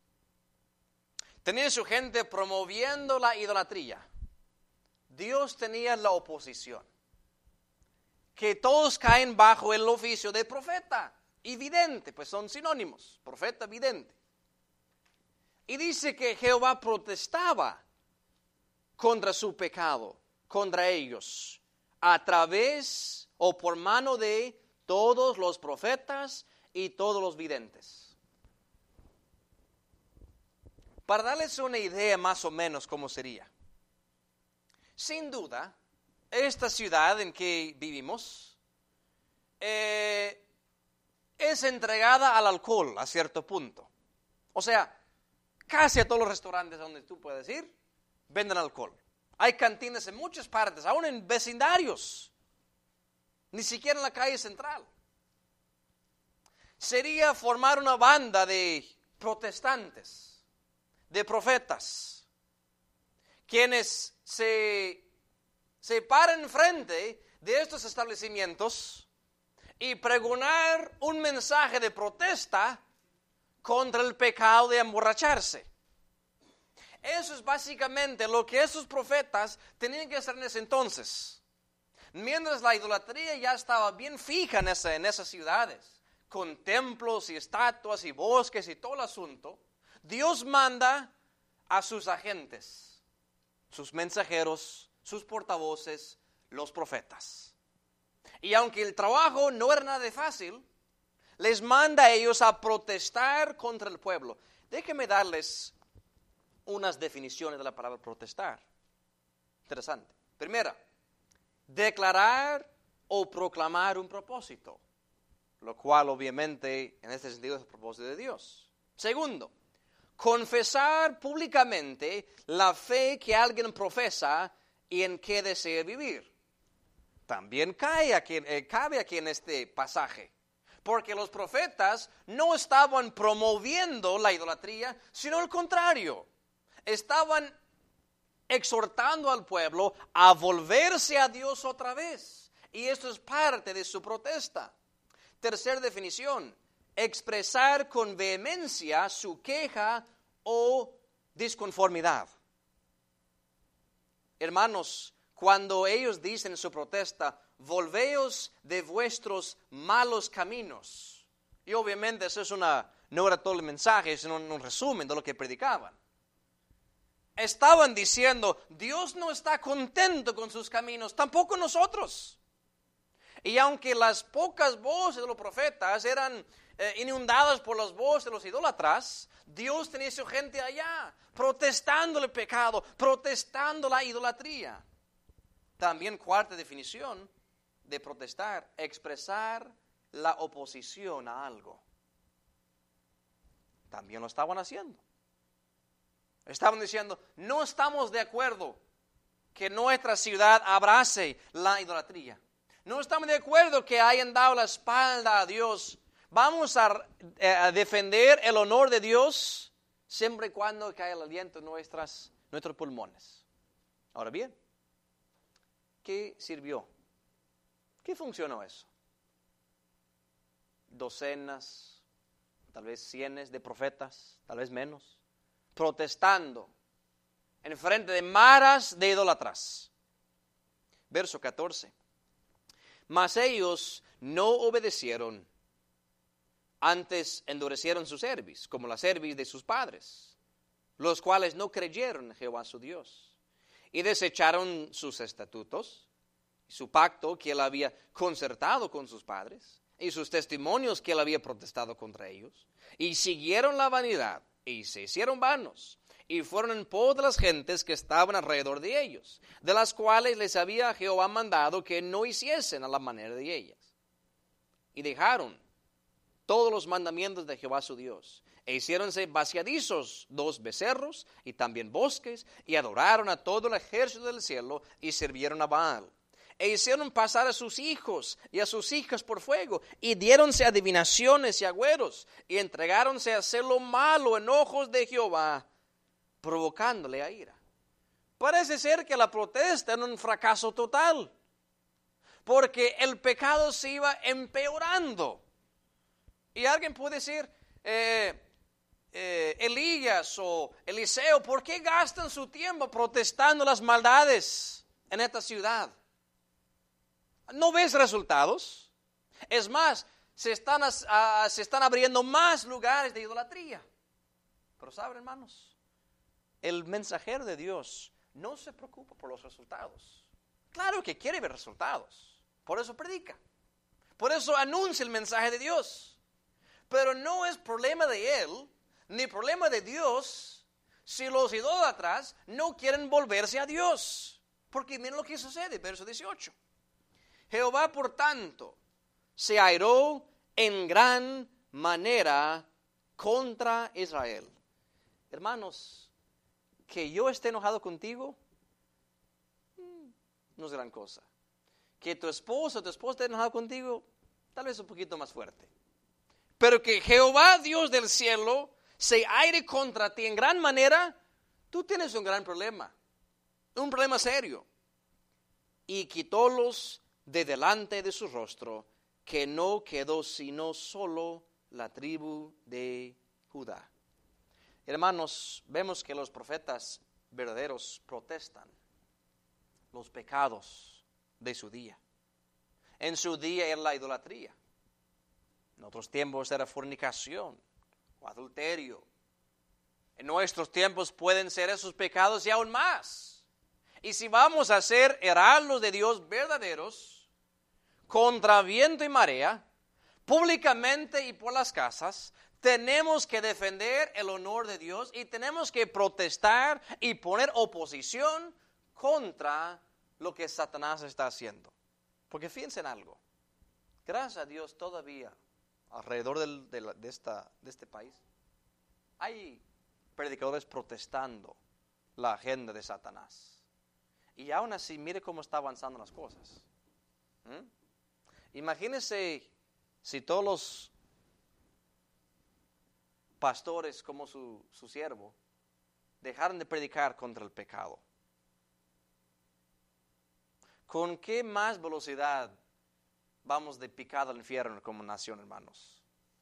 promoviendo la idolatría, Dios tenía la oposición, que todos caen bajo el oficio de profeta y vidente, pues son sinónimos, profeta, vidente. Y dice que Jehová protestaba contra su pecado, contra ellos, a través o por mano de todos los profetas y todos los videntes. Para darles una idea más o menos cómo sería. Sin duda, esta ciudad en que vivimos es entregada al alcohol a cierto punto. O sea, casi a todos los restaurantes donde tú puedes ir, venden alcohol. Hay cantinas en muchas partes, aún en vecindarios, ni siquiera en la calle central. Sería formar una banda de protestantes, de profetas, quienes se paran enfrente de estos establecimientos y pregonar un mensaje de protesta contra el pecado de emborracharse. Eso es básicamente lo que esos profetas tenían que hacer en ese entonces. Mientras la idolatría ya estaba bien fija en esas ciudades, con templos y estatuas y bosques y todo el asunto, Dios manda a sus agentes, sus mensajeros, sus portavoces, los profetas. Y aunque el trabajo no era nada de fácil, les manda a ellos a protestar contra el pueblo. Déjenme darles unas definiciones de la palabra protestar. Interesante. Primera, declarar o proclamar un propósito, lo cual obviamente en este sentido es el propósito de Dios. Segundo, confesar públicamente la fe que alguien profesa y en qué desea vivir. También cabe aquí en este pasaje, porque los profetas no estaban promoviendo la idolatría, sino al contrario, estaban exhortando al pueblo a volverse a Dios otra vez, y esto es parte de su protesta. Tercera definición, expresar con vehemencia su queja o disconformidad. Hermanos, cuando ellos dicen en su protesta, volveos de vuestros malos caminos, y obviamente eso no era todo el mensaje, sino un resumen de lo que predicaban. Estaban diciendo, Dios no está contento con sus caminos, tampoco nosotros. Y aunque las pocas voces de los profetas eran inundadas por las voces de los idólatras, Dios tenía su gente allá, protestando el pecado, protestando la idolatría. También cuarta definición de protestar, expresar la oposición a algo. También lo estaban haciendo. Estaban diciendo, no estamos de acuerdo que nuestra ciudad abrace la idolatría. No estamos de acuerdo que hayan dado la espalda a Dios. Vamos a defender el honor de Dios siempre y cuando caiga el aliento en nuestros pulmones. Ahora bien, ¿qué sirvió? ¿Qué funcionó eso? Docenas, tal vez cientos de profetas, tal vez menos, protestando en frente de maras de idólatras. Verso 14. Mas ellos no obedecieron, antes endurecieron su cerviz, como la cerviz de sus padres, los cuales no creyeron en Jehová su Dios, y desecharon sus estatutos, su pacto que él había concertado con sus padres, y sus testimonios que él había protestado contra ellos, y siguieron la vanidad, y se hicieron vanos, y fueron en pos de las gentes que estaban alrededor de ellos, de las cuales les había Jehová mandado que no hiciesen a la manera de ellas. Y dejaron todos los mandamientos de Jehová su Dios, e hiciéronse vaciadizos 2 becerros, y también bosques, y adoraron a todo el ejército del cielo, y sirvieron a Baal. E hicieron pasar a sus hijos y a sus hijas por fuego, y diéronse adivinaciones y agüeros, y entregáronse a hacer lo malo en ojos de Jehová, provocándole a ira. Parece ser que la protesta era un fracaso total, porque el pecado se iba empeorando. Y alguien puede decir, Elías o Eliseo, ¿por qué gastan su tiempo protestando las maldades en esta ciudad? ¿No ves resultados? Es más, se están abriendo más lugares de idolatría. Pero ¿saben, hermanos? El mensajero de Dios no se preocupa por los resultados. Claro que quiere ver resultados. Por eso predica. Por eso anuncia el mensaje de Dios. Pero no es problema de él, ni problema de Dios, si los idólatras no quieren volverse a Dios. Porque miren lo que sucede, verso 18. Jehová, por tanto, se airó en gran manera contra Israel. Hermanos, que yo esté enojado contigo, no es gran cosa. Que tu esposo o tu esposa esté enojado contigo, tal vez un poquito más fuerte. Pero que Jehová, Dios del cielo, se aire contra ti en gran manera, tú tienes un gran problema serio. Y quitólos de delante de su rostro, que no quedó sino solo la tribu de Judá. Hermanos, vemos que los profetas verdaderos protestan los pecados de su día. En su día era la idolatría. En otros tiempos era fornicación o adulterio. En nuestros tiempos pueden ser esos pecados y aún más. Y si vamos a ser heraldos de Dios verdaderos, contra viento y marea, públicamente y por las casas, tenemos que defender el honor de Dios y tenemos que protestar y poner oposición contra lo que Satanás está haciendo. Porque fíjense en algo, gracias a Dios todavía alrededor de este país hay predicadores protestando la agenda de Satanás. Y aún así, mire cómo está avanzando las cosas. Imagínense si todos los pastores como su siervo dejaron de predicar contra el pecado. ¿Con qué más velocidad vamos de picado al infierno como nación, hermanos?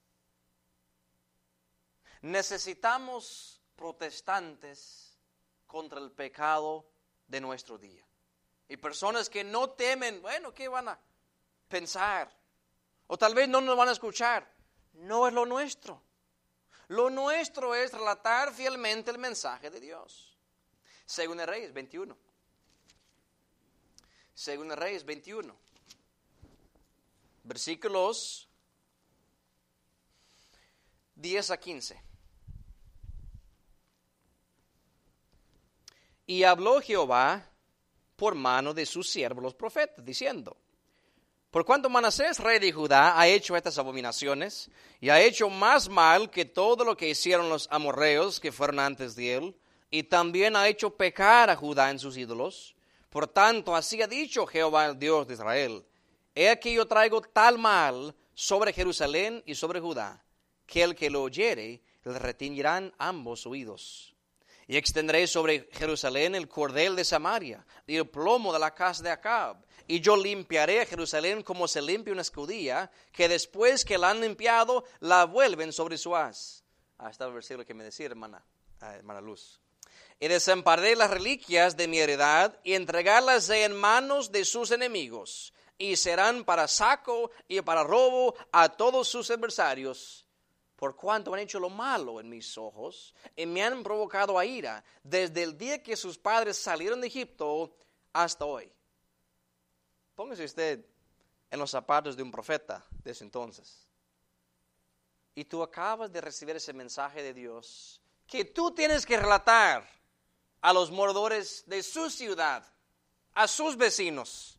Necesitamos protestantes contra el pecado de nuestro día. Y personas que no temen, bueno, ¿qué van a pensar? O tal vez no nos van a escuchar. No es lo nuestro. Lo nuestro es relatar fielmente el mensaje de Dios. Según de Reyes 21. Según de Reyes 21. Versículos 10 a 15. Y habló Jehová por mano de sus siervos los profetas, diciendo: por cuanto Manasés, rey de Judá, ha hecho estas abominaciones, y ha hecho más mal que todo lo que hicieron los amorreos que fueron antes de él, y también ha hecho pecar a Judá en sus ídolos, por tanto así ha dicho Jehová, Dios de Israel: He aquí yo traigo tal mal sobre Jerusalén y sobre Judá, que el que lo oyere le retiñirán ambos oídos. Y extenderé sobre Jerusalén el cordel de Samaria y el plomo de la casa de Acab. Y yo limpiaré a Jerusalén como se limpia una escudilla, que después que la han limpiado, la vuelven sobre su haz. Está el versículo que me decía hermana Luz. Y desampararé las reliquias de mi heredad y entregarlas en manos de sus enemigos. Y serán para saco y para robo a todos sus adversarios. Por cuanto han hecho lo malo en mis ojos y me han provocado a ira desde el día que sus padres salieron de Egipto hasta hoy. Póngase usted en los zapatos de un profeta de ese entonces. Y tú acabas de recibir ese mensaje de Dios que tú tienes que relatar a los moradores de su ciudad, a sus vecinos,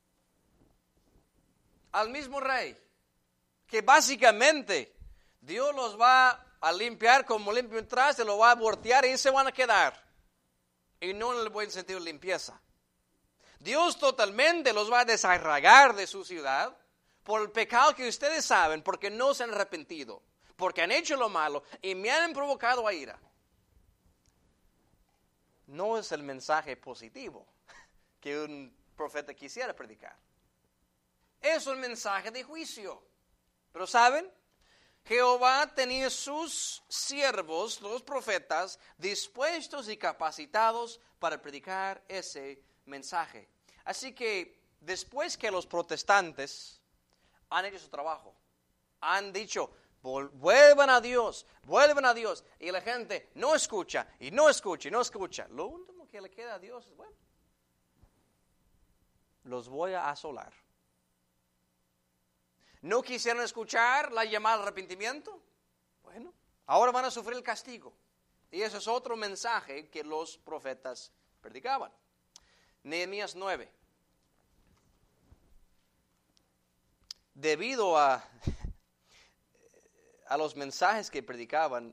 al mismo rey, que básicamente Dios los va a limpiar como limpia un traste, lo va a voltear y se van a quedar. Y no en el buen sentido de limpieza. Dios totalmente los va a desarraigar de su ciudad por el pecado que ustedes saben, porque no se han arrepentido, porque han hecho lo malo y me han provocado a ira. No es el mensaje positivo que un profeta quisiera predicar. Es un mensaje de juicio. Pero ¿saben? Jehová tenía sus siervos, los profetas, dispuestos y capacitados para predicar ese mensaje. Así que después que los protestantes han hecho su trabajo, han dicho, vuelvan a Dios, y la gente no escucha, y no escucha, y no escucha. Lo último que le queda a Dios es, bueno, los voy a asolar. ¿No quisieron escuchar la llamada al arrepentimiento? Bueno, ahora van a sufrir el castigo. Y ese es otro mensaje que los profetas predicaban. Nehemías 9. Debido a los mensajes que predicaban,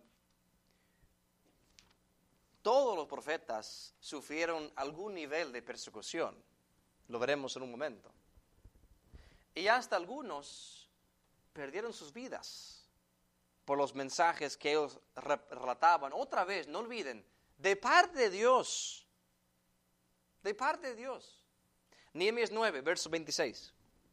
todos los profetas sufrieron algún nivel de persecución. Lo veremos en un momento. Y hasta algunos perdieron sus vidas por los mensajes que ellos relataban. Otra vez, no olviden, de parte de Dios. De parte de Dios. Nehemías 9, verso 26.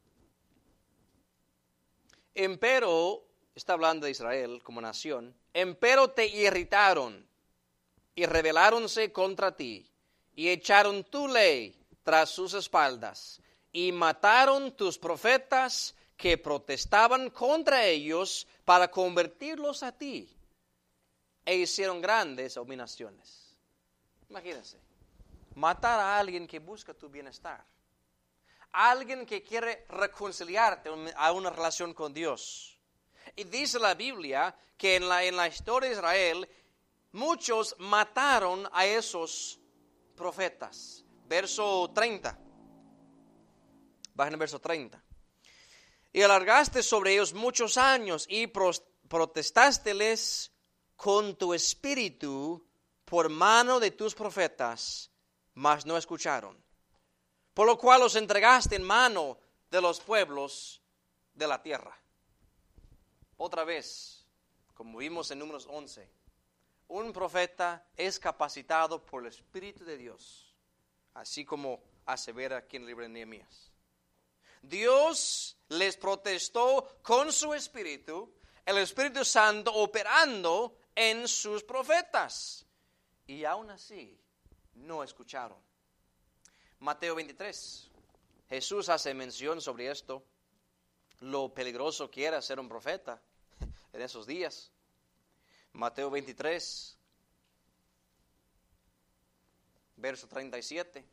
Empero, está hablando de Israel como nación, empero te irritaron y rebeláronse contra ti y echaron tu ley tras sus espaldas y mataron tus profetas que protestaban contra ellos para convertirlos a ti e hicieron grandes abominaciones. Imagínense, matar a alguien que busca tu bienestar, alguien que quiere reconciliarte a una relación con Dios. Y dice la Biblia que en la historia de Israel muchos mataron a esos profetas. Verso 30. Bajen el verso 30. Y alargaste sobre ellos muchos años y protestásteles con tu espíritu por mano de tus profetas, mas no escucharon. Por lo cual los entregaste en mano de los pueblos de la tierra. Otra vez, como vimos en Números 11, un profeta es capacitado por el Espíritu de Dios, así como asevera aquí en el libro de Nehemías. Dios les protestó con su Espíritu, el Espíritu Santo operando en sus profetas, y aún así no escucharon. Mateo 23, Jesús hace mención sobre esto, lo peligroso que era ser un profeta en esos días. Mateo 23, verso 37.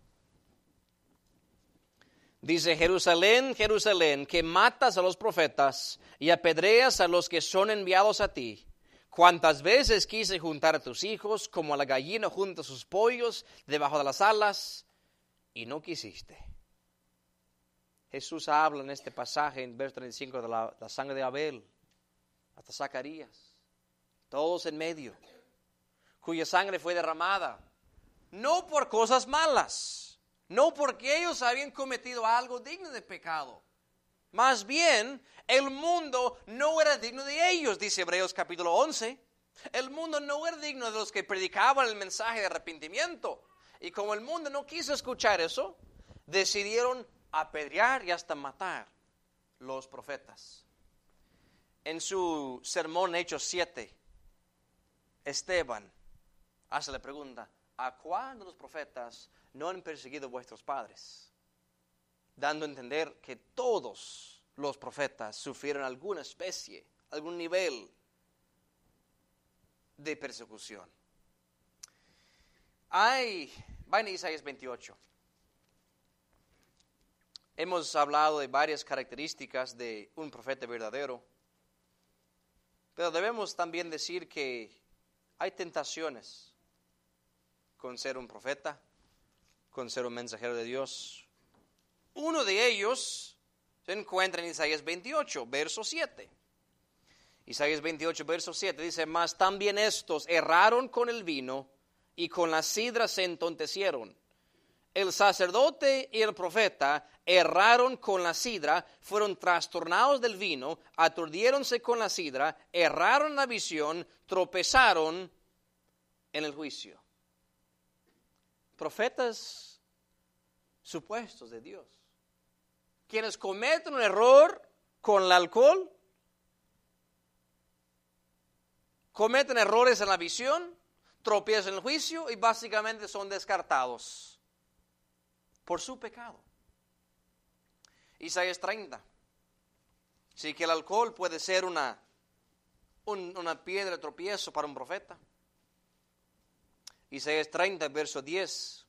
Dice, Jerusalén, Jerusalén, que matas a los profetas y apedreas a los que son enviados a ti. Cuántas veces quise juntar a tus hijos como la gallina junta sus pollos debajo de las alas, y no quisiste. Jesús habla en este pasaje, en verso 35, de la sangre de Abel, hasta Zacarías, todos en medio, cuya sangre fue derramada, no por cosas malas, No porque ellos habían cometido algo digno de pecado. Más bien, el mundo no era digno de ellos, dice Hebreos capítulo 11. El mundo no era digno de los que predicaban el mensaje de arrepentimiento. Y como el mundo no quiso escuchar eso, decidieron apedrear y hasta matar los profetas. En su sermón Hechos 7, Esteban hace la pregunta: ¿a cuál de los profetas no han perseguido vuestros padres? Dando a entender que todos los profetas sufrieron alguna especie, algún nivel de persecución. Vayan a Isaías 28. Hemos hablado de varias características de un profeta verdadero, pero debemos también decir que hay tentaciones con ser un profeta, con ser un mensajero de Dios. Uno de ellos se encuentra en Isaías 28, verso 7. Isaías 28, verso 7 dice: mas también estos erraron con el vino y con la sidra se entontecieron. El sacerdote y el profeta erraron con la sidra, fueron trastornados del vino, aturdiéronse con la sidra, erraron en la visión, tropezaron en el juicio. Profetas supuestos de Dios, quienes cometen un error con el alcohol, cometen errores en la visión, tropiezan en el juicio y básicamente son descartados por su pecado. Isaías 30. Sí, que el alcohol puede ser una piedra de tropiezo para un profeta. Isaías 30, verso 10.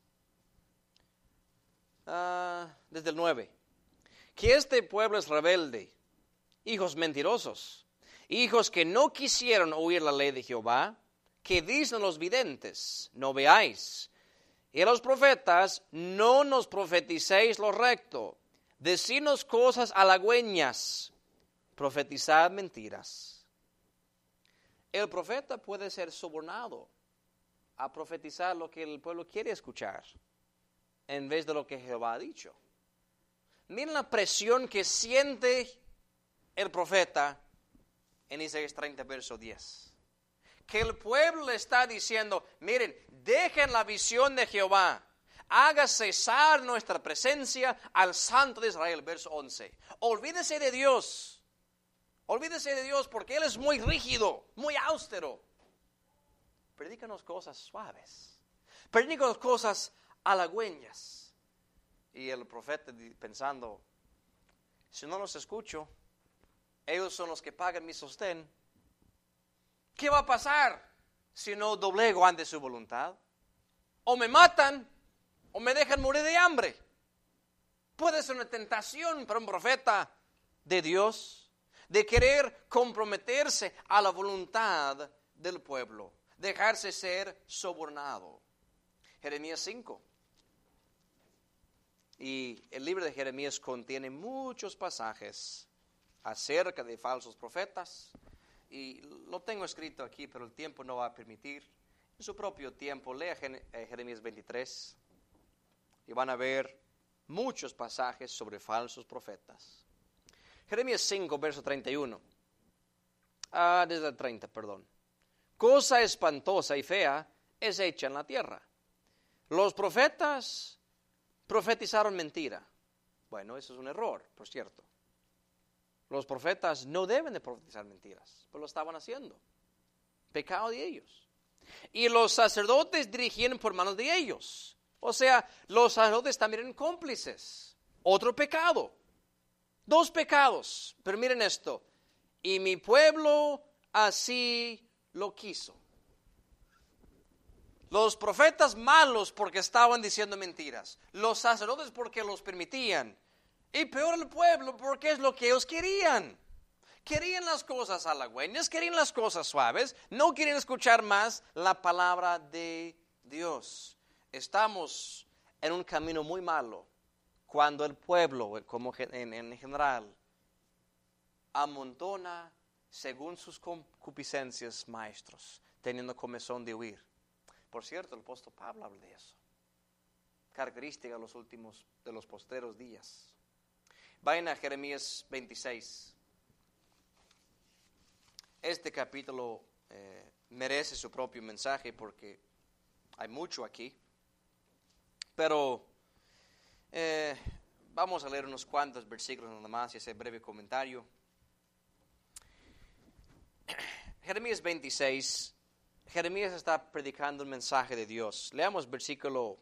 Desde el 9. Que este pueblo es rebelde, hijos mentirosos, hijos que no quisieron oír la ley de Jehová, que dicen los videntes: no veáis. Y a los profetas: no nos profeticéis lo recto. Decidnos cosas halagüeñas, profetizad mentiras. El profeta puede ser sobornado a profetizar lo que el pueblo quiere escuchar, en vez de lo que Jehová ha dicho. Miren la presión que siente el profeta en Isaías 30, verso 10. Que el pueblo le está diciendo: miren, dejen la visión de Jehová, haga cesar nuestra presencia al Santo de Israel, verso 11. Olvídese de Dios porque Él es muy rígido, muy austero. Predícanos cosas suaves, predícanos cosas halagüeñas. Y el profeta pensando: si no los escucho, ellos son los que pagan mi sostén. ¿Qué va a pasar si no doblego ante su voluntad? O me matan o me dejan morir de hambre. Puede ser una tentación para un profeta de Dios de querer comprometerse a la voluntad del pueblo, dejarse ser sobornado. Jeremías 5. Y el libro de Jeremías contiene muchos pasajes acerca de falsos profetas. Y lo tengo escrito aquí, pero el tiempo no va a permitir. En su propio tiempo, lea Jeremías 23 y van a ver muchos pasajes sobre falsos profetas. Jeremías 5, verso 31. Desde el 30, perdón. Cosa espantosa y fea es hecha en la tierra. Los profetas profetizaron mentira. Bueno, eso es un error, por cierto. Los profetas no deben de profetizar mentiras, pero lo estaban haciendo. Pecado de ellos. Y los sacerdotes dirigían por manos de ellos. O sea, los sacerdotes también eran cómplices. Otro pecado. 2 pecados. Pero miren esto. Y mi pueblo así lo quiso. Los profetas malos porque estaban diciendo mentiras. Los sacerdotes porque los permitían. Y peor el pueblo porque es lo que ellos querían. Querían las cosas halagüeñas, querían las cosas suaves, no querían escuchar más la palabra de Dios. Estamos en un camino muy malo cuando el pueblo, como en general, amontona según sus concupiscencias maestros, teniendo comezón de huir. Por cierto, el apóstol Pablo habla de eso. característica de los postreros días. Vayan a Jeremías 26. Este capítulo merece su propio mensaje porque hay mucho aquí. Pero vamos a leer unos cuantos versículos nada más y ese breve comentario. Jeremías 26. Jeremías está predicando un mensaje de Dios. Leamos versículo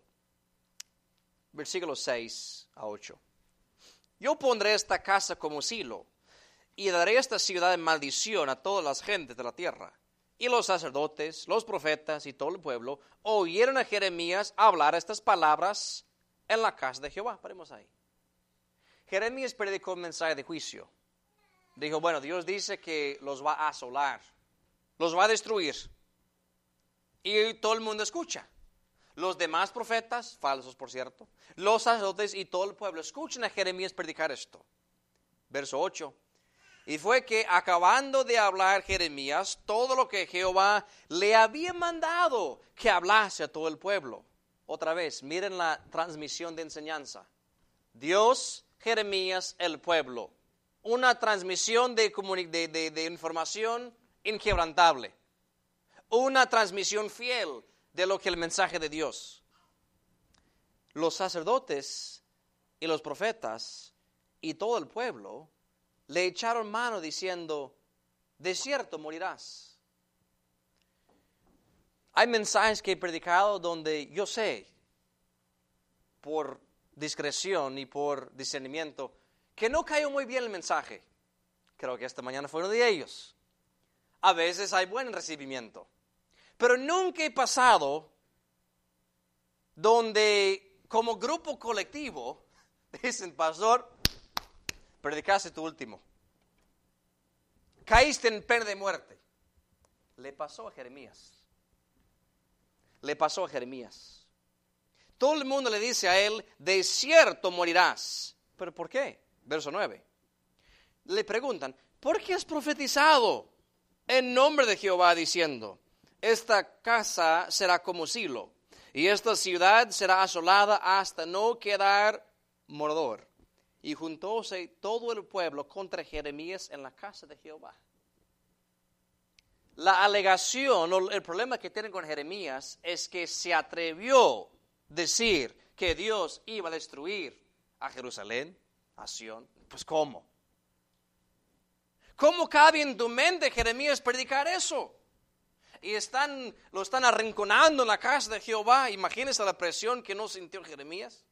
6 a 8. Yo pondré esta casa como silo, y daré esta ciudad en maldición a todas las gentes de la tierra. Y los sacerdotes, los profetas y todo el pueblo oyeron a Jeremías hablar estas palabras en la casa de Jehová. Paremos ahí. Jeremías predicó un mensaje de juicio. Dijo, bueno, Dios dice que los va a asolar, los va a destruir. Y todo el mundo escucha. Los demás profetas, falsos por cierto, los sacerdotes y todo el pueblo escuchan a Jeremías predicar esto. Verso 8. Y fue que acabando de hablar Jeremías todo lo que Jehová le había mandado que hablase a todo el pueblo. Otra vez, miren la transmisión de enseñanza. Dios, Jeremías, el pueblo. Una transmisión de información inquebrantable. Una transmisión fiel de lo que el mensaje de Dios. Los sacerdotes y los profetas y todo el pueblo le echaron mano diciendo, de cierto morirás. Hay mensajes que he predicado donde yo sé, por discreción y por discernimiento, que no cayó muy bien el mensaje. Creo que esta mañana fue uno de ellos. A veces hay buen recibimiento. Pero nunca he pasado donde como grupo colectivo dicen, pastor, predicaste tu último. Caíste en pena de muerte. Le pasó a Jeremías. Le pasó a Jeremías. Todo el mundo le dice a él, de cierto morirás. ¿Pero por qué? Verso 9. Le preguntan, ¿por qué has profetizado en nombre de Jehová diciendo, esta casa será como silo, y esta ciudad será asolada hasta no quedar morador? Y juntóse todo el pueblo contra Jeremías en la casa de Jehová. La alegación o el problema que tienen con Jeremías es que se atrevió a decir que Dios iba a destruir a Jerusalén, a Sión. Pues ¿cómo? ¿Cómo cabe en tu mente, Jeremías, predicar eso? Y lo están arrinconando en la casa de Jehová. Imagínense la presión que no sintió Jeremías.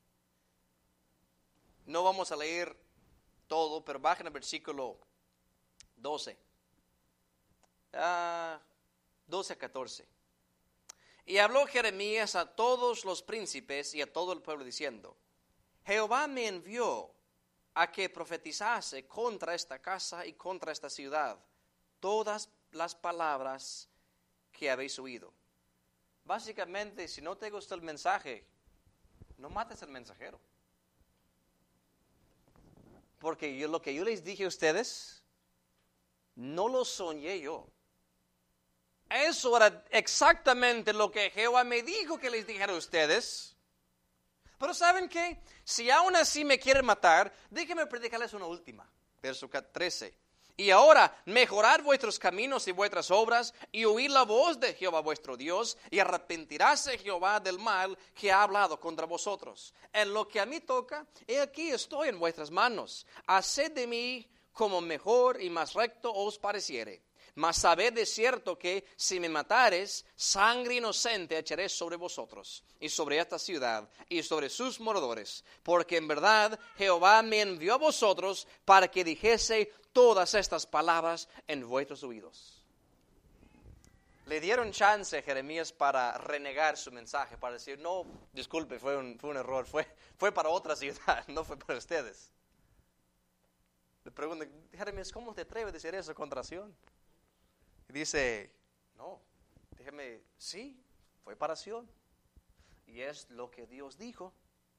No vamos a leer todo, pero bajen al versículo 12. 12 a 14. Y habló Jeremías a todos los príncipes y a todo el pueblo diciendo, Jehová me envió a que profetizase contra esta casa y contra esta ciudad todas las palabras que habéis oído. Básicamente, si no te gusta el mensaje, no mates al mensajero. Porque lo que yo les dije a ustedes, no lo soñé yo. Eso era exactamente lo que Jehová me dijo que les dijera a ustedes. Pero ¿saben qué? Si aún así me quieren matar, déjenme predicarles una última. Verso 13. Y ahora, mejorad vuestros caminos y vuestras obras, y oíd la voz de Jehová vuestro Dios, y arrepentiráse Jehová del mal que ha hablado contra vosotros. En lo que a mí toca, he aquí estoy en vuestras manos. Haced de mí como mejor y más recto os pareciere. Mas sabed de cierto que, si me matares, sangre inocente echaré sobre vosotros, y sobre esta ciudad, y sobre sus moradores. Porque en verdad Jehová me envió a vosotros para que dijese todas estas palabras en vuestros oídos. Le dieron chance a Jeremías para renegar su mensaje, para decir, no, disculpe, fue un error, fue para otra ciudad, no fue para ustedes. Le preguntan, Jeremías, ¿cómo te atreves a decir eso contra Sión? Y dice, no, déjeme, sí, fue para Sión. Y es lo que Dios dijo.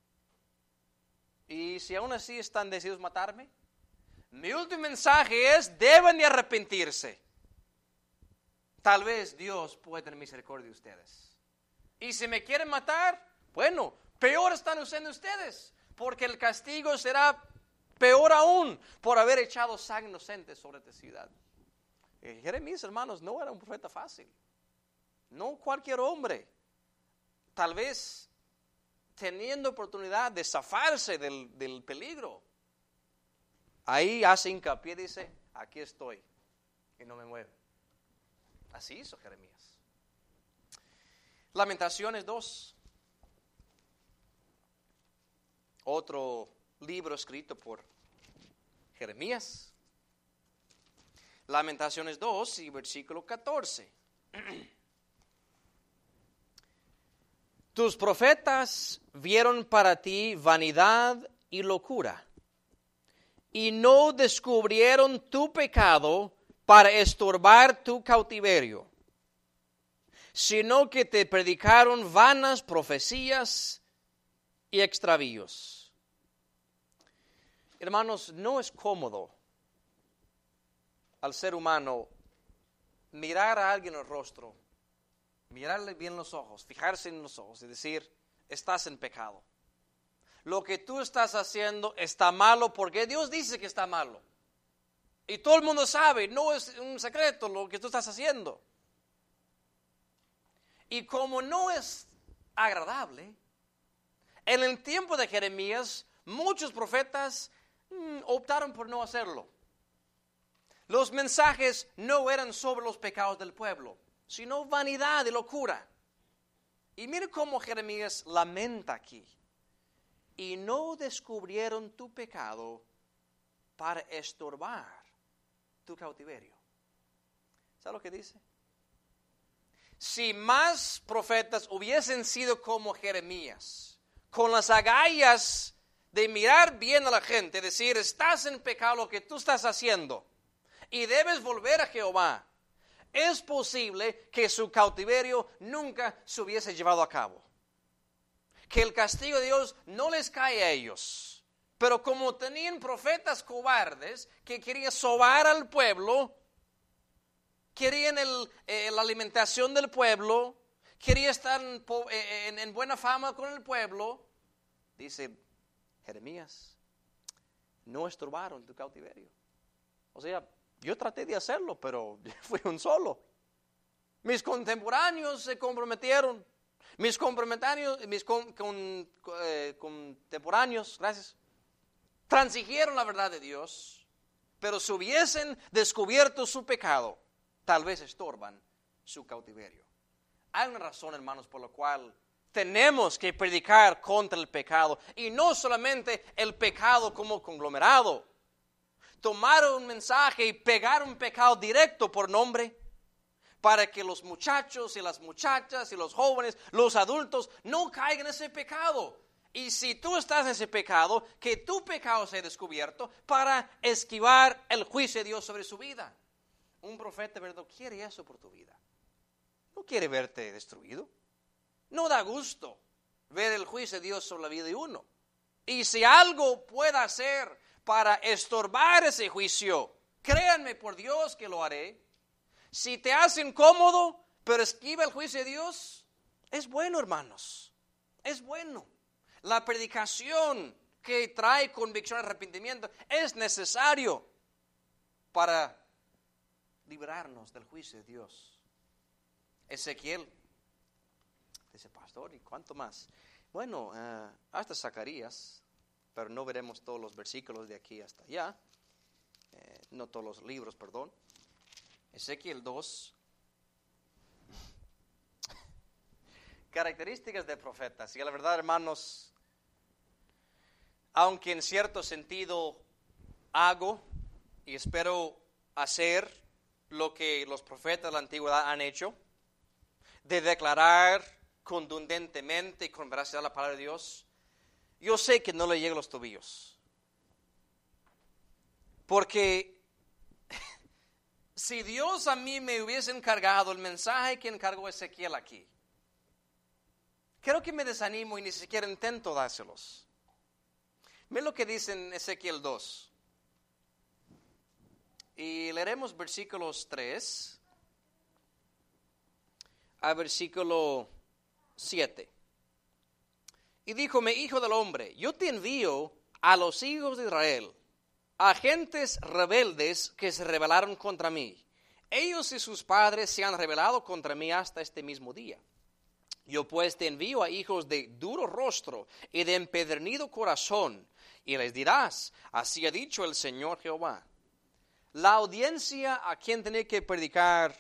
Y si aún así están decididos a matarme, mi último mensaje es, deben de arrepentirse. Tal vez Dios puede tener misericordia de ustedes. Y si me quieren matar, bueno, peor están haciendo ustedes, porque el castigo será peor aún por haber echado sangre inocente sobre esta ciudad. Jeremías, hermanos, no era un profeta fácil. No cualquier hombre, tal vez teniendo oportunidad de zafarse del peligro. Ahí hace hincapié, dice, aquí estoy y no me muevo. Así hizo Jeremías. Lamentaciones 2. Otro libro escrito por Jeremías. Lamentaciones 2 y versículo 14. Tus profetas vieron para ti vanidad y locura, y no descubrieron tu pecado para estorbar tu cautiverio, sino que te predicaron vanas profecías y extravíos. Hermanos, no es cómodo al ser humano mirar a alguien en el rostro, mirarle bien los ojos, fijarse en los ojos y decir, estás en pecado. Lo que tú estás haciendo está malo porque Dios dice que está malo. Y todo el mundo sabe, no es un secreto lo que tú estás haciendo. Y como no es agradable, en el tiempo de Jeremías, muchos profetas optaron por no hacerlo. Los mensajes no eran sobre los pecados del pueblo, sino vanidad y locura. Y mire cómo Jeremías lamenta aquí. Y no descubrieron tu pecado para estorbar tu cautiverio. ¿Sabe lo que dice? Si más profetas hubiesen sido como Jeremías, con las agallas de mirar bien a la gente, decir, estás en pecado lo que tú estás haciendo y debes volver a Jehová, es posible que su cautiverio nunca se hubiese llevado a cabo. Que el castigo de Dios no les cae a ellos. Pero como tenían profetas cobardes que querían sobar al pueblo, querían la alimentación del pueblo, querían estar en buena fama con el pueblo, dice Jeremías, no estorbaron tu cautiverio. O sea, yo traté de hacerlo, pero fui un solo. Mis contemporáneos se comprometieron. Mis contemporáneos, gracias, transigieron la verdad de Dios, pero si hubiesen descubierto su pecado, tal vez estorban su cautiverio. Hay una razón, hermanos, por la cual tenemos que predicar contra el pecado, y no solamente el pecado como conglomerado. Tomar un mensaje y pegar un pecado directo por nombre, para que los muchachos y las muchachas y los jóvenes, los adultos, no caigan en ese pecado. Y si tú estás en ese pecado, que tu pecado sea descubierto para esquivar el juicio de Dios sobre su vida. Un profeta verdadero quiere eso por tu vida. No quiere verte destruido. No da gusto ver el juicio de Dios sobre la vida de uno. Y si algo pueda hacer para estorbar ese juicio, créanme por Dios que lo haré. Si te hace incómodo, pero esquiva el juicio de Dios, es bueno, hermanos. Es bueno. La predicación que trae convicción y arrepentimiento es necesario para librarnos del juicio de Dios. Ezequiel dice, pastor, ¿y cuánto más? Bueno, hasta Zacarías, pero no veremos todos los versículos de aquí hasta allá. No todos los libros, perdón. Ezequiel 2. Características de profetas. Y la verdad, hermanos, aunque en cierto sentido hago y espero hacer lo que los profetas de la antigüedad han hecho, de declarar contundentemente y con veracidad la palabra de Dios, yo sé que no le llegan los tobillos. Porque si Dios a mí me hubiese encargado el mensaje que encargó Ezequiel aquí, creo que me desanimo y ni siquiera intento dárselos. Miren lo que dice en Ezequiel 2. Y leeremos versículos 3 a versículo 7. Y díjome, hijo del hombre, yo te envío a los hijos de Israel, a gentes rebeldes que se rebelaron contra mí. Ellos y sus padres se han rebelado contra mí hasta este mismo día. Yo pues te envío a hijos de duro rostro y de empedernido corazón, y les dirás, así ha dicho el Señor Jehová. La audiencia a quien tenía que predicar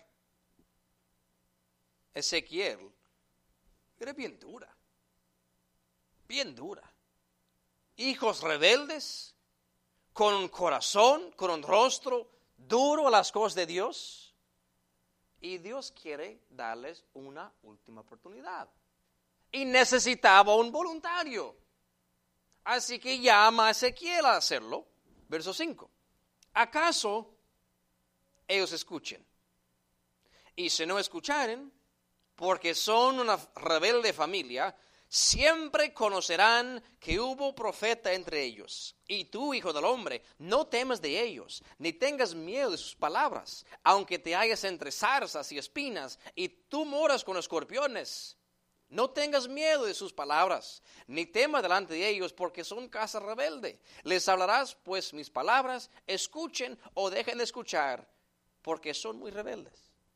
Ezequiel era bien dura. Bien dura. Hijos rebeldes, con un corazón, con un rostro duro a las cosas de Dios. Y Dios quiere darles una última oportunidad. Y necesitaba un voluntario. Así que llama a Ezequiel a hacerlo. Verso 5. ¿Acaso ellos escuchen? Y si no escucharen, porque son una rebelde familia, siempre conocerán que hubo profeta entre ellos. Y tú, hijo del hombre, no temas de ellos, ni tengas miedo de sus palabras, aunque te halles entre zarzas y espinas, y tú moras con escorpiones. No tengas miedo de sus palabras, ni temas delante de ellos, porque son casa rebelde. Les hablarás, pues, mis palabras, escuchen o dejen de escuchar, porque son muy rebeldes.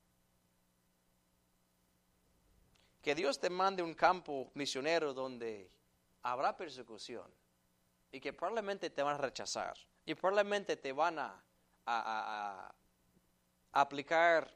Que Dios te mande un campo misionero donde habrá persecución y que probablemente te van a rechazar y probablemente te van a aplicar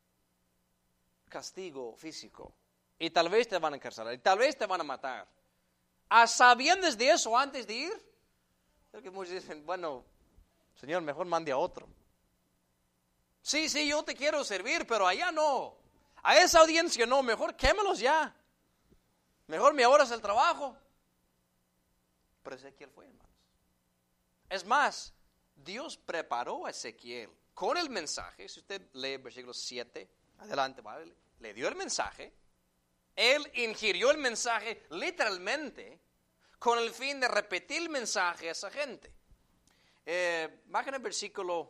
castigo físico y tal vez te van a encarcelar y tal vez te van a matar. ¿A sabiendas de eso antes de ir? Creo que muchos dicen, bueno, Señor, mejor mande a otro. Sí, yo te quiero servir, pero allá no. A esa audiencia no, mejor quémelos ya. Mejor me ahorras el trabajo. Pero Ezequiel fue, hermanos. Es más, Dios preparó a Ezequiel con el mensaje. Si usted lee versículo 7, adelante, ¿vale? Le dio el mensaje. Él ingirió el mensaje literalmente con el fin de repetir el mensaje a esa gente. Bajen el versículo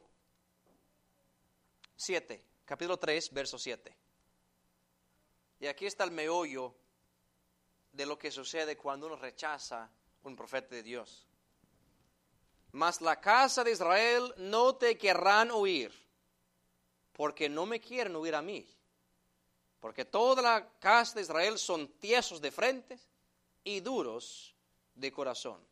7, capítulo 3, verso 7. Y aquí está el meollo de lo que sucede cuando uno rechaza un profeta de Dios. Mas la casa de Israel no te querrán oír, porque no me quieren oír a mí. Porque toda la casa de Israel son tiesos de frente y duros de corazón.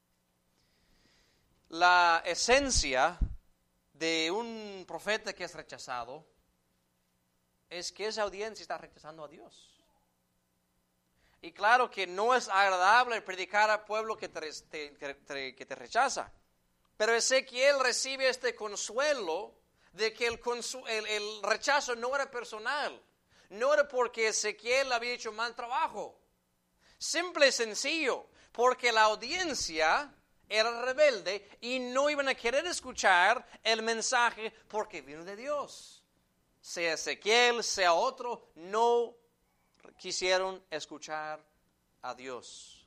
La esencia de un profeta que es rechazado es que esa audiencia está rechazando a Dios. Y claro que no es agradable predicar al pueblo que te rechaza. Pero Ezequiel recibe este consuelo de que el rechazo no era personal. No era porque Ezequiel había hecho mal trabajo. Simple y sencillo, porque la audiencia era rebelde y no iban a querer escuchar el mensaje porque vino de Dios. Sea Ezequiel, sea otro, no quisieron escuchar a Dios.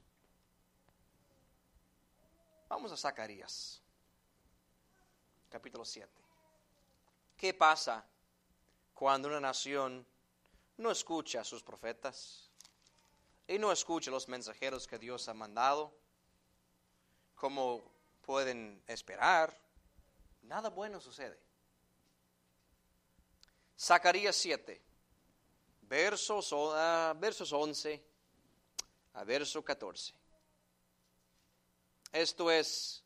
Vamos a Zacarías, capítulo 7. ¿Qué pasa cuando una nación no escucha a sus profetas y no escucha a los mensajeros que Dios ha mandado? Como pueden esperar, nada bueno sucede. Zacarías 7, versos 11 a verso 14. Esto es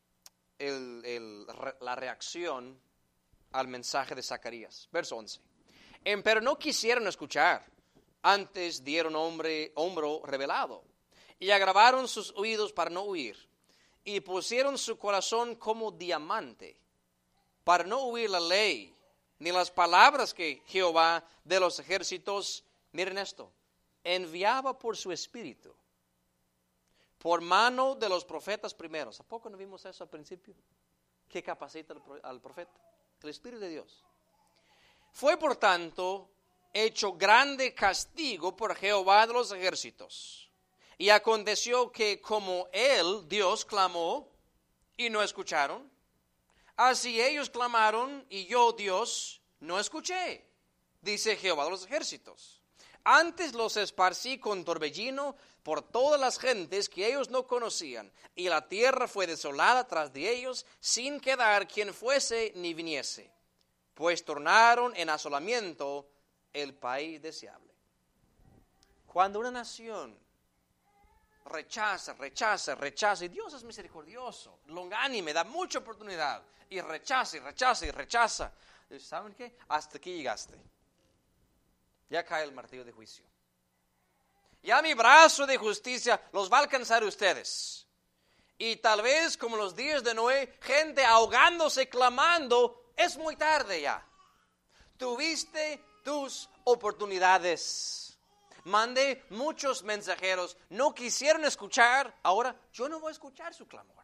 la reacción al mensaje de Zacarías. Verso 11. Pero no quisieron escuchar, antes dieron hombro revelado, y agravaron sus oídos para no oír, y pusieron su corazón como diamante, para no oír la ley, ni las palabras que Jehová de los ejércitos, miren esto, enviaba por su espíritu, por mano de los profetas primeros. ¿A poco no vimos eso al principio? ¿Qué capacita al profeta? El Espíritu de Dios. Fue por tanto hecho grande castigo por Jehová de los ejércitos. Y aconteció que como él, Dios, clamó y no escucharon, así ellos clamaron y yo, Dios, no escuché, dice Jehová de los ejércitos. Antes los esparcí con torbellino por todas las gentes que ellos no conocían, y la tierra fue desolada tras de ellos, sin quedar quien fuese ni viniese, pues tornaron en asolamiento el país deseable. Cuando una nación rechaza, y Dios es misericordioso, longánime, da mucha oportunidad, y rechaza, ¿saben qué? Hasta aquí llegaste. Ya cae el martillo de juicio. Ya mi brazo de justicia los va a alcanzar ustedes. Y tal vez como los días de Noé, gente ahogándose, clamando, es muy tarde ya. Tuviste tus oportunidades. Mandé muchos mensajeros, no quisieron escuchar, ahora yo no voy a escuchar su clamor.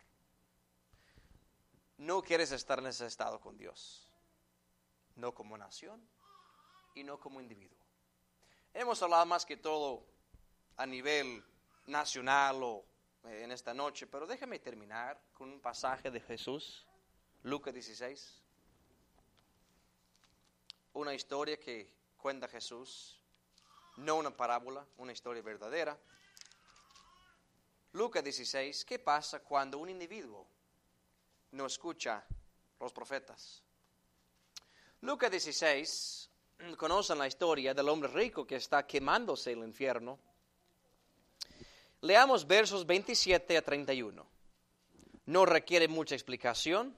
No quieres estar en ese estado con Dios. No como nación y no como individuo. Hemos hablado más que todo a nivel nacional o en esta noche, pero déjame terminar con un pasaje de Jesús, Lucas 16. Una historia que cuenta Jesús, no una parábola, una historia verdadera. Lucas 16, ¿qué pasa cuando un individuo no escucha los profetas? Lucas 16, conocen la historia del hombre rico que está quemándose en el infierno. Leamos versos 27 a 31. No requiere mucha explicación,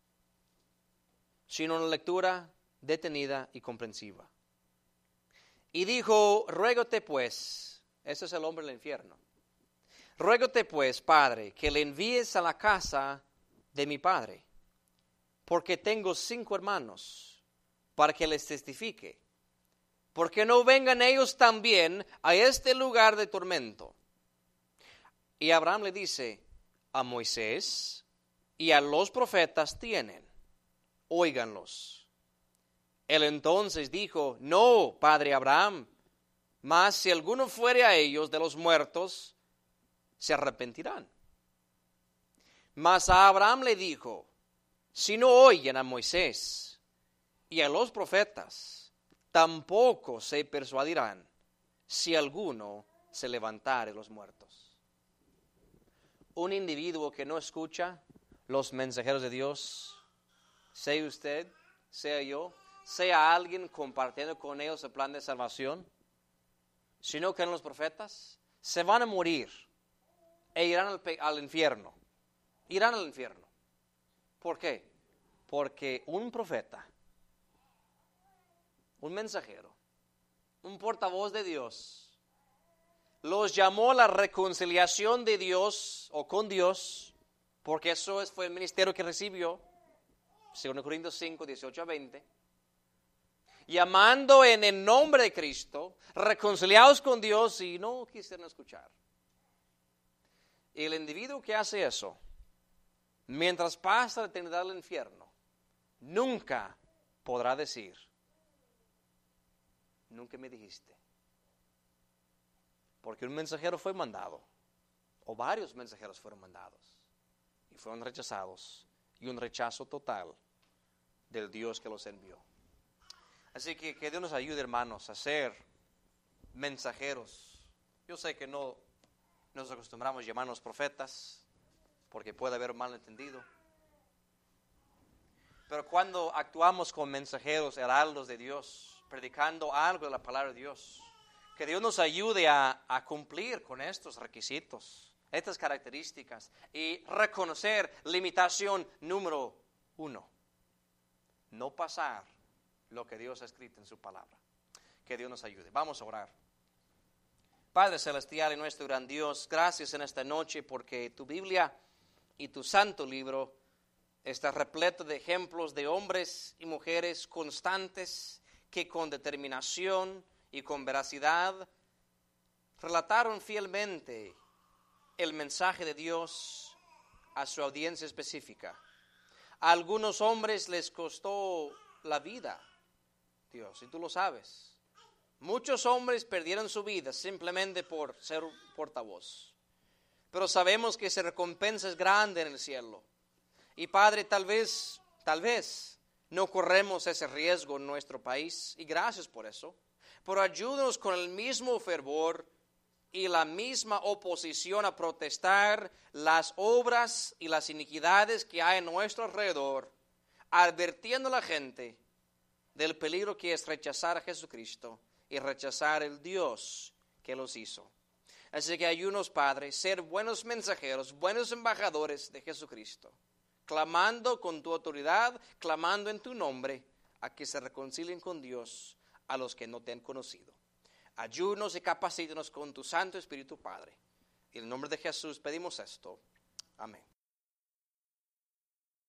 sino una lectura detenida y comprensiva. Y dijo, ruégote pues, ese es el hombre del infierno, ruégote pues, Padre, que le envíes a la casa de mi padre, porque tengo 5 hermanos, para que les testifique, porque no vengan ellos también a este lugar de tormento. Y Abraham le dice, a Moisés y a los profetas tienen, óiganlos. Él entonces dijo, no, padre Abraham, mas si alguno fuere a ellos de los muertos, se arrepentirán. Mas a Abraham le dijo, si no oyen a Moisés y a los profetas, tampoco se persuadirán si alguno se levantare de los muertos. Un individuo que no escucha los mensajeros de Dios, sea usted, sea yo, sea alguien compartiendo con ellos el plan de salvación, si no creen los profetas, se van a morir e irán al infierno. Irán al infierno. ¿Por qué? Porque un profeta, un mensajero, un portavoz de Dios, los llamó a la reconciliación de Dios o con Dios, porque eso fue el ministerio que recibió, 2 Corintios 5, 18 a 20, llamando en el nombre de Cristo, reconciliados con Dios y no quisieron escuchar. Y el individuo que hace eso, mientras pasa la eternidad al infierno, nunca podrá decir, nunca me dijiste. Porque un mensajero fue mandado, o varios mensajeros fueron mandados, y fueron rechazados, y un rechazo total del Dios que los envió. Así que Dios nos ayude, hermanos, a ser mensajeros. Yo sé que no nos acostumbramos a llamarnos profetas, porque puede haber un malentendido. Pero cuando actuamos como mensajeros, heraldos de Dios, predicando algo de la palabra de Dios, que Dios nos ayude a cumplir con estos requisitos, estas características, y reconocer limitación número 1. No pasar lo que Dios ha escrito en su palabra. Que Dios nos ayude. Vamos a orar. Padre celestial y nuestro gran Dios, gracias en esta noche porque tu Biblia y tu santo libro está repleto de ejemplos de hombres y mujeres constantes que con determinación y con veracidad relataron fielmente el mensaje de Dios a su audiencia específica. A algunos hombres les costó la vida, Dios, y tú lo sabes. Muchos hombres perdieron su vida simplemente por ser portavoz. Pero sabemos que esa recompensa es grande en el cielo. Y Padre, tal vez no corremos ese riesgo en nuestro país, y gracias por eso. pero ayúdanos con el mismo fervor y la misma oposición a protestar las obras y las iniquidades que hay en nuestro alrededor, advirtiendo a la gente del peligro que es rechazar a Jesucristo y rechazar el Dios que los hizo. Así que ayúdanos, Padre, ser buenos mensajeros, buenos embajadores de Jesucristo, clamando con tu autoridad, clamando en tu nombre, a que se reconcilien con Dios a los que no te han conocido. Ayúdanos y capacítanos con tu Santo Espíritu, Padre. En el nombre de Jesús pedimos esto. Amén.